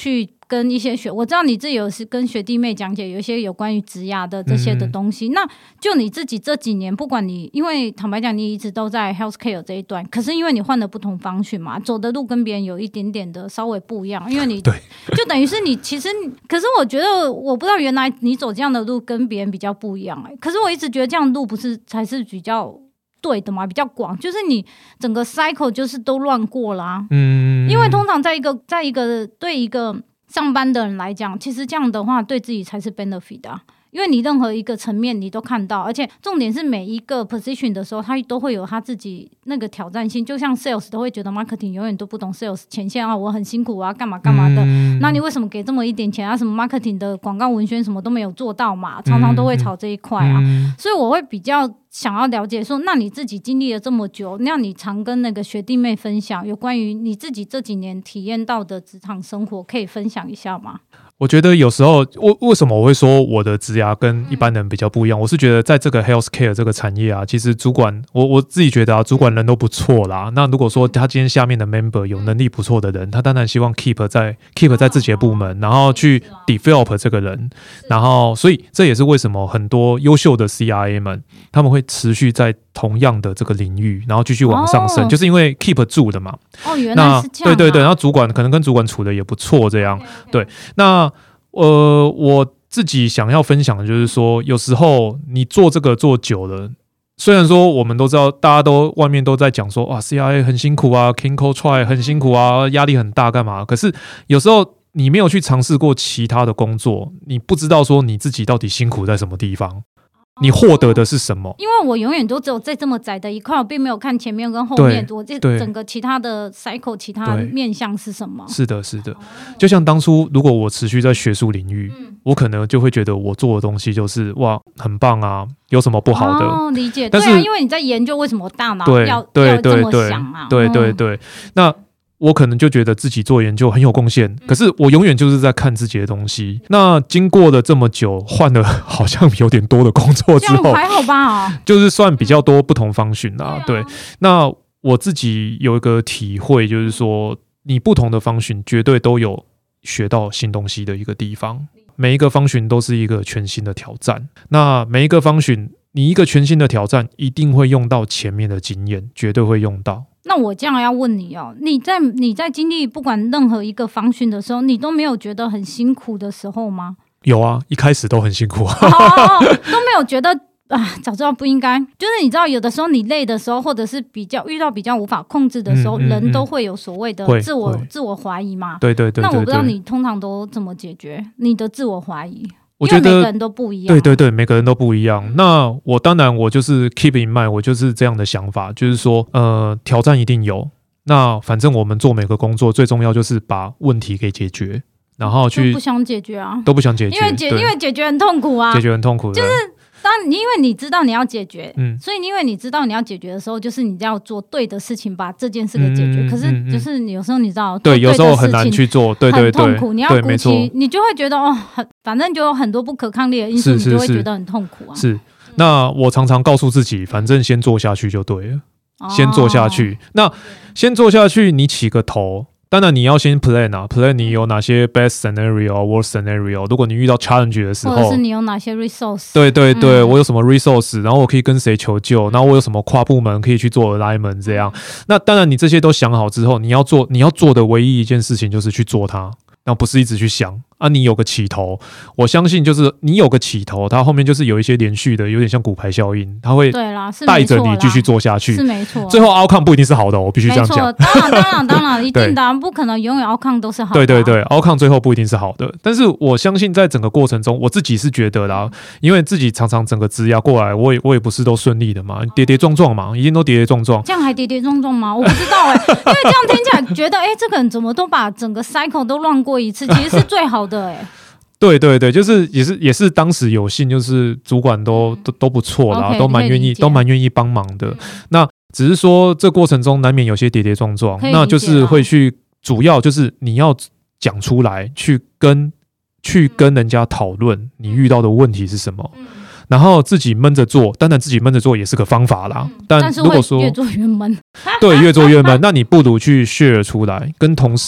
跟一些学，我知道你自己有是跟学弟妹讲解有一些有关于职涯的这些的东西、嗯、那就你自己这几年不管你，因为坦白讲你一直都在 healthcare 这一段，可是因为你换了不同方向嘛，走的路跟别人有一点点的稍微不一样，因为你对就等于是你其实可是我觉得我不知道原来你走这样的路跟别人比较不一样、欸、可是我一直觉得这样的路不是才是比较对的嘛，比较广，就是你整个 cycle 就是都乱过啦、啊、嗯，因为通常在一个在一个对一个上班的人来讲，其实这样的话对自己才是 benefit 啊，因为你任何一个层面你都看到，而且重点是每一个 position 的时候，他都会有他自己那个挑战性。就像 sales 都会觉得 marketing 永远都不懂 sales 前线啊，我很辛苦啊，干嘛干嘛的、嗯。那你为什么给这么一点钱啊？什么 marketing 的广告文宣什么都没有做到嘛？常常都会吵这一块啊、嗯。所以我会比较想要了解说，那你自己经历了这么久，那你常跟那个学弟妹分享有关于你自己这几年体验到的职场生活，可以分享一下吗？ 我觉得有时候为为什么我会说我的职涯跟一般人比较不一样、嗯、我是觉得在这个 healthcare 这个产业啊，其实主管我我自己觉得啊，主管人都不错啦。那如果说他今天下面的 member 有能力不错的人，他当然希望 keep 在 keep 在自己的部门，然后去 develop 这个人，然后所以这也是为什么很多优秀的 C R A 们他们会持续在同样的这个领域，然后继续往上升、哦、就是因为 keep 住的嘛。 哦，原来是这样、啊、 对对对，然后主管可能跟主管处的也不错这样。Okay, okay. 对，那呃，我自己想要分享的就是说，有时候你做这个做久了，虽然说我们都知道，大家都外面都在讲说，哇 ，C R A 很辛苦啊 ，clinical trial 很辛苦啊，压力很大，干嘛？可是有时候你没有去尝试过其他的工作，你不知道说你自己到底辛苦在什么地方。你获得的是什么？ 因为我永远都只有在这么窄的一块，我并没有看前面跟后面，我这整个其他的 cycle 其他面向是什么？是的，是的。 就像当初如果我持续在学术领域、嗯，我可能就会觉得我做的东西就是哇很棒啊，有什么不好的？ 哦，理解。但是对啊，因为你在研究为什么大脑要对要这么想啊？ 对对 对, 对, 对、嗯，那。我可能就觉得自己做研究很有贡献，可是我永远就是在看自己的东西。那经过了这么久，换了好像有点多的工作之后， 这样还好吧？ 就是算比较多不同方向啦。对，那我自己有一个体会，就是说，你不同的方向绝对都有学到新东西的一个地方。每一个方向都是一个全新的挑战。那每一个方向，你一个全新的挑战，一定会用到前面的经验，绝对会用到。 那我这样要问你哦，你在你在经历不管任何一个方向的时候，你都没有觉得很辛苦的时候吗？ 有啊，一开始都很辛苦啊， 哦哦哦都没有觉得啊，早知道不应该。就是你知道，有的时候你累的时候，或者是比较遇到比较无法控制的时候，嗯嗯嗯、人都会有所谓的自我自我怀疑嘛。 对对 对, 对, 对。 那我不知道你通常都怎么解决你的自我怀疑？ 我觉得因为每个人都不一样、啊， 对对对，每个人都不一样。那我当然我就是 keep in mind， 我就是这样的想法，就是说，呃，挑战一定有。那反正我们做每个工作，最重要就是把问题给解决，然后去都不想解决啊， 都不想解决， 因为解因为解决很痛苦啊， 解决很痛苦的， 就是。当因为你知道你要解决、嗯，所以因为你知道你要解决的时候，就是你要做对的事情，把这件事给解决。嗯、可是就是有时候你知道， 对，有时候很难去做，对对对， 很痛苦。你要鼓起，你就会觉得哦，很反正就有很多不可抗力的因素， 是是是， 你就会觉得很痛苦啊。 是，那我常常告诉自己，反正先做下去就对了，哦、先做下去。那先做下去，你起个头。当然你要先 plan 啊 ，plan 你有哪些 best scenario、worst scenario。如果你遇到 challenge 的时候， 或者是你有哪些 resource， 对对对、嗯，我有什么 resource， 然后我可以跟谁求救，然后我有什么跨部门可以去做 alignment 这样。那当然你这些都想好之后，你要做你要做的唯一一件事情就是去做它，然后不是一直去想啊。你有个起头，我相信就是你有个起头，它后面就是有一些连续的，有点像骨牌效应，它会带着你继续做下去。 是没错， 最后 outcome 不一定是好的、哦，我必须这样讲。 当然当然当然，一定的，不可能永远 outcome 都是好的、啊。 对对对 ，outcome 最后不一定是好的，但是我相信在整个过程中，我自己是觉得啦，因为自己常常整个职涯过来，我也我也不是都顺利的嘛，跌跌撞撞嘛，一定都跌跌撞撞。 这样还跌跌撞撞吗？我不知道哎、欸，因为这样听起来觉得，哎、欸，这个人怎么都把整个 cycle 都乱过一次，其实是最好的哎、欸。 对对对，就是也是也是当时有幸，就是主管都、嗯、都都不错啦， okay, 都蛮愿意都蛮愿意帮忙的、嗯。那只是说这过程中难免有些跌跌撞撞，那就是会去主要就是你要讲出来，去跟去跟人家讨论你遇到的问题是什么。嗯，然后自己闷着做，当然自己闷着做也是个方法啦。嗯、但如果说越做越闷， 对，越做越闷，那你不如去 share 出来，跟同事、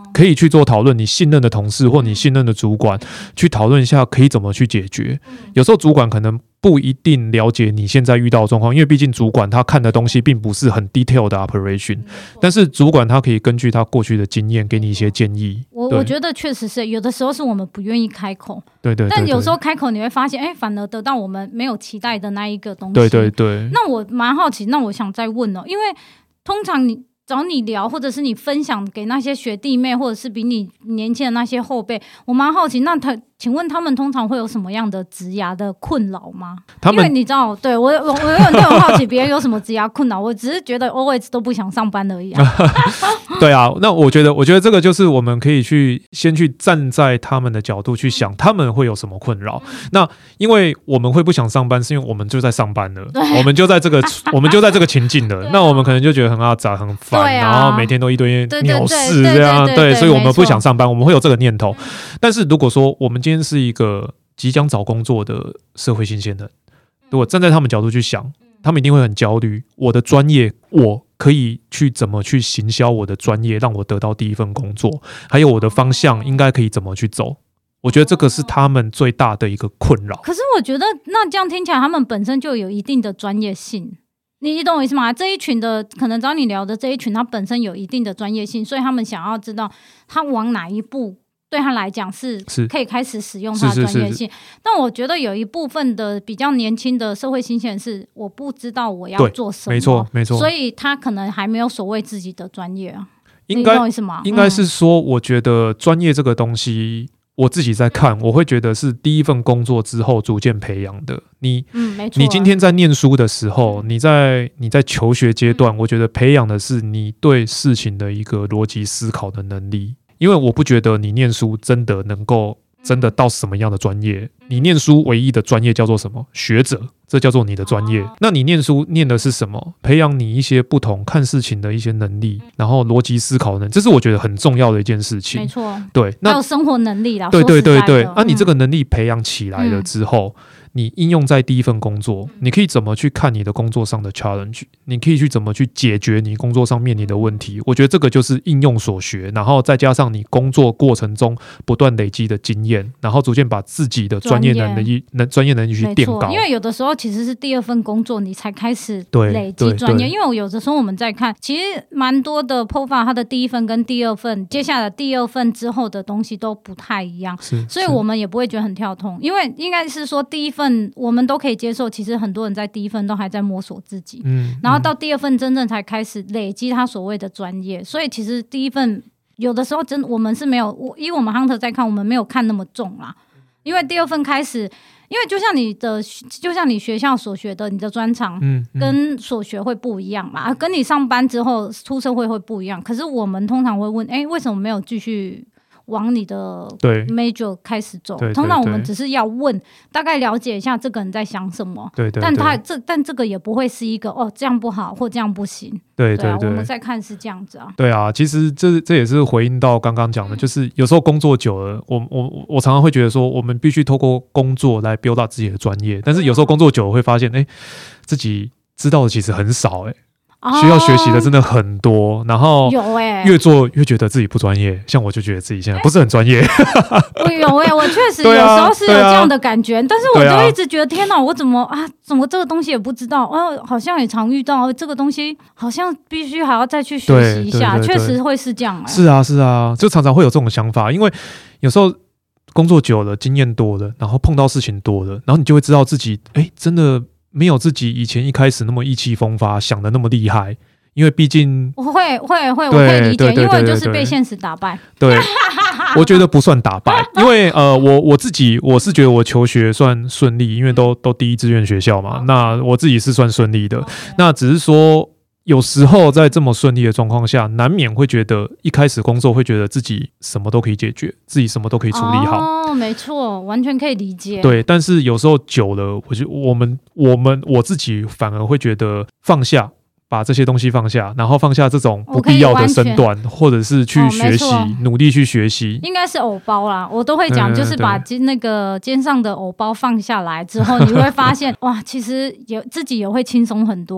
可以去做讨论，你信任的同事或你信任的主管去讨论一下可以怎么去解决。有时候主管可能不一定了解你现在遇到的状况，因为毕竟主管他看的东西并不是很 detail 的 operation， 但是主管他可以根据他过去的经验给你一些建议。 我我觉得确实是有的时候是我们不愿意开口， 对 对, 对, 对， 但有时候开口你会发现，哎，反而得到我们没有期待的那一个东西。 对对对。 那我蛮好奇，那我想再问哦，因为通常你找你聊，或者是你分享给那些学弟妹，或者是比你年轻的那些后辈，我蛮好奇，那他请问他们通常会有什么样的职涯的困扰吗？因为你知道，对我我我有点很好奇别人有什么职涯困扰，我只是觉得 always 都不想上班而已啊。 对啊，那我觉得我觉得这个就是我们可以去先去站在他们的角度去想他们会有什么困扰。那因为我们会不想上班是因为我们就在上班了，我们就在这个我们就在这个情境了，那我们可能就觉得很阿杂很烦、啊、然后每天都一堆鸟事这样，对，所以我们不想上班，我们会有这个念头。但是如果说我们今天是一个即将找工作的社会新鲜人，如果站在他们角度去想，他们一定会很焦虑，我的专业我可以去怎么去行销我的专业，让我得到第一份工作，还有我的方向应该可以怎么去走。我觉得这个是他们最大的一个困扰。 可是我觉得那这样听起来他们本身就有一定的专业性，你你懂我意思吗？这一群的可能找你聊的这一群他本身有一定的专业性，所以他们想要知道他往哪一步对他来讲是可以开始使用他的专业性。是是是是，但我觉得有一部分的比较年轻的社会新鲜人是我不知道我要做什么， 没错没错， 所以他可能还没有所谓自己的专业啊。 应该你懂我意思吗？ 应该是说，我觉得专业这个东西，我自己在看，我会觉得是第一份工作之后逐渐培养的。你， 嗯，没错啊， 你今天在念书的时候，你在你在求学阶段，我觉得培养的是你对事情的一个逻辑思考的能力。因为我不觉得你念书真的能够真的到什么样的专业，你念书唯一的专业叫做什么？学者，这叫做你的专业。那你念书念的是什么？培养你一些不同看事情的一些能力，然后逻辑思考能力，这是我觉得很重要的一件事情。 没错， 对，那还有生活能力啦。 对对对对， 那、 啊、你这个能力培养起来了之后，嗯，你应用在第一份工作，你可以怎么去看你的工作上的 challenge， 你可以去怎么去解决你工作上面临的问题。我觉得这个就是应用所学，然后再加上你工作过程中不断累积的经验，然后逐渐把自己的专业能力能专业能力去垫高。 因为有的时候其实是第二份工作你才开始累积专业，因为有的时候我们在看，其实蛮多的 P O F A 它的第一份跟第二份，接下来第二份之后的东西都不太一样，所以我们也不会觉得很跳痛，因为应该是说第一份我们都可以接受，其实很多人在第一份都还在摸索自己，嗯，然后到第二份真正才开始累积他所谓的专业，所以其实第一份有的时候真我们是没有，我以我们 Hunter 在看，我们没有看那么重啦，因为第二份开始，因为就像你的就像你学校所学的，你的专长跟所学会不一样嘛，跟你上班之后出社会会不一样，可是我们通常会问，哎，为什么没有继续往你的 major 开始走？通常我们只是要问，大概了解一下这个人在想什么。对对对，但他这但这个也不会是一个哦这样不好或这样不行。对对 对, 对、啊，我们在看是这样子啊。 对啊，其实这这也是回应到刚刚讲的，就是有时候工作久了，我我我常常会觉得说，我们必须透过工作来 build up 自己的专业，但是有时候工作久了会发现，哎，自己知道的其实很少、欸，哎。需要学习的真的很多，然后越做越觉得自己不专业，像我就觉得自己现在不是很专业。 我有哎、欸，我确实有时候是有这样的感觉，啊啊、但是我就一直觉得、啊、天哪，我怎么啊，怎么这个东西也不知道？哦，好像也常遇到这个东西，好像必须还要再去学习一下，确实会是这样、欸。 是啊，是啊，就常常会有这种想法，因为有时候工作久了，经验多了，然后碰到事情多了，然后你就会知道自己，哎，真的。没有自己以前一开始那么意气风发，想的那么厉害，因为毕竟我会会会，我可以理解，因为就是被现实打败。对， 我觉得不算打败，因为呃，我我自己我是觉得我求学算顺利，因为都都第一志愿学校嘛，那我自己是算顺利的。那只是说，有时候在这么顺利的状况下，难免会觉得一开始工作会觉得自己什么都可以解决，自己什么都可以处理好。 哦，没错，完全可以理解。 对，但是有时候久了，我就我们我们我自己反而会觉得放下，把这些东西放下，然后放下这种不必要的身段，或者是去学习、哦，努力去学习。 应该是偶包啦，我都会讲，就是把那个肩上的偶包放下来之后，你会发现哇，其实也自己也会轻松很多。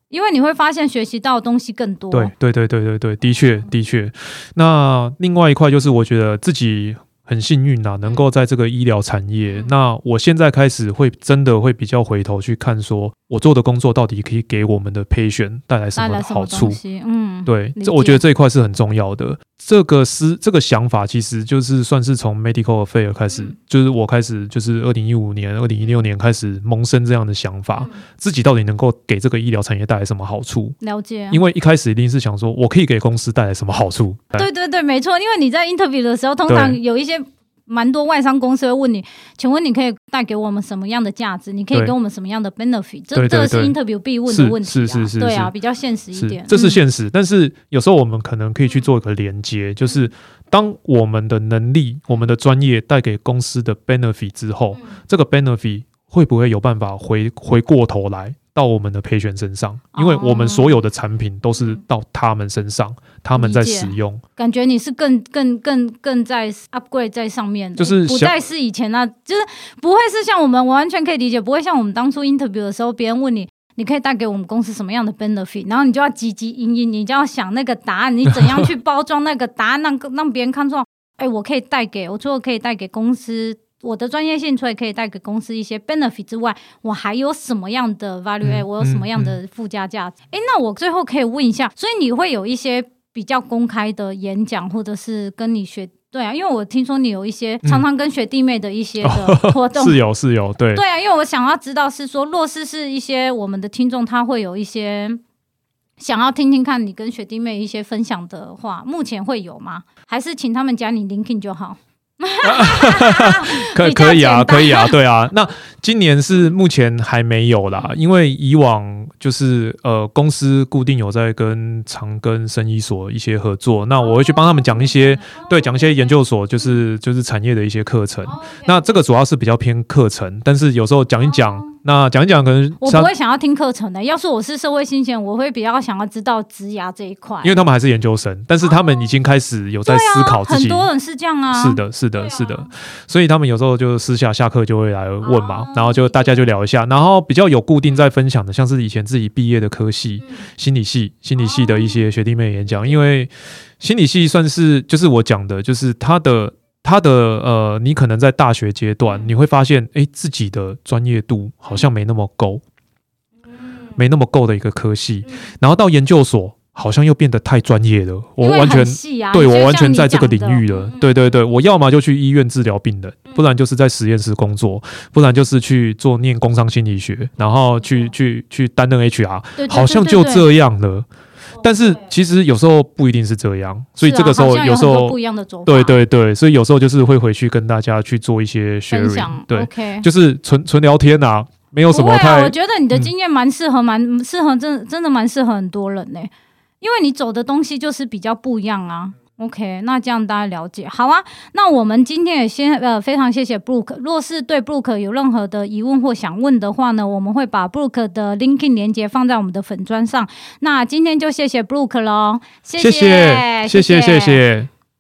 因为你会发现学习到的东西更多。 对对对对对对，的确的确。那另外一块就是我觉得自己很幸运啊，能够在这个医疗产业。那我现在开始会真的会比较回头去看，说我做的工作到底可以给我们的 patient 带来什么好处。 嗯， 对，这我觉得这一块是很重要的。这个是这个想法，其实就是算是从 medical affair 开始，嗯、就是我开始就是二零一五年、二零一六年开始萌生这样的想法，嗯、自己到底能够给这个医疗产业带来什么好处？ 了解、啊。 因为一开始一定是想说，我可以给公司带来什么好处？ 对对对，没错。因为你在 interview 的时候，通常有一些蛮多外商公司会问你，请问你可以带给我们什么样的价值？你可以给我们什么样的 benefit？ 这这是 interview 必问的问题、啊， 是是是是， 对啊，比较现实一点。 这是现实，嗯、但是有时候我们可能可以去做一个连接，就是当我们的能力、我们的专业带给公司的 benefit 之后，嗯、这个 benefit 会不会有办法回回过头来到我们的patient身上？因为我们所有的产品都是到他们身上，他们在使用。 感觉你是更更更更在 upgrade 在上面的，就是不再是以前那，就是不会是像我们，我完全可以理解，不会像我们当初 interview 的时候，别人问你，你可以带给我们公司什么样的 benefit， 然后你就要汲汲营营，你就要想那个答案，你怎样去包装那个答案，让让别人看出来，哎，我可以带给我，除了可以带给公司。我的专业性除了可以带给公司一些 benefit 之外，我还有什么样的 value add、嗯、我有什么样的附加价值？哎、嗯嗯，那我最后可以问一下，所以你会有一些比较公开的演讲，或者是跟你学对啊，因为我听说你有一些常常跟学弟妹的一些的活动， 嗯哦、是有是有对对啊，因为我想要知道是说，若是是一些我们的听众，他会有一些想要听听看你跟学弟妹一些分享的话，目前会有吗？还是请他们加你 LinkedIn 就好？ 可可以啊，可以啊，对啊。那今年是目前还没有啦，因为以往就是呃公司固定有在跟长庚生医所一些合作，那我会去帮他们讲一些，对，讲一些研究所就是就是产业的一些课程。那这个主要是比较偏课程，但是有时候讲一讲。那讲一讲，可能我不会想要听课程的。要是我是社会新鲜，我会比较想要知道职涯这一块， 因为他们还是研究生，但是他们已经开始有在思考自己。 啊、很多人是这样啊， 是的，是的，是的。所以他们有时候就私下下课就会来问嘛，啊、然后就大家就聊一下。然后比较有固定在分享的，像是以前自己毕业的科系，嗯、心理系、心理系的一些学弟妹演讲，因为心理系算是就是我讲的，就是他的。他的呃，你可能在大学阶段，你会发现，哎，自己的专业度好像没那么够，没那么够的一个科系，然后到研究所，好像又变得太专业了。我完全、 啊、 对我完全在这个领域了。对对对，我要么就去医院治疗病人，不然就是在实验室工作，不然就是去做念工商心理学，然后去去去担任 H R， 好像就这样了。但是其实有时候不一定是这样，所以这个时候有时候不一样的做法， 对对对，所以有时候就是会回去跟大家去做一些 sharing， 对， okay 就是纯纯聊天啊，没有什么太。 啊、我觉得你的经验蛮适合，蛮适合，真真的蛮适合很多人呢、欸，因为你走的东西就是比较不一样啊。OK， 那这样大家了解好啊。那我们今天也先呃非常谢谢 Brooke。若是对 Brooke 有任何的疑问或想问的话呢，我们会把 Brooke 的 LinkedIn 连结放在我们的粉专上。那今天就谢谢 Brooke 咯，谢谢谢谢谢谢谢谢。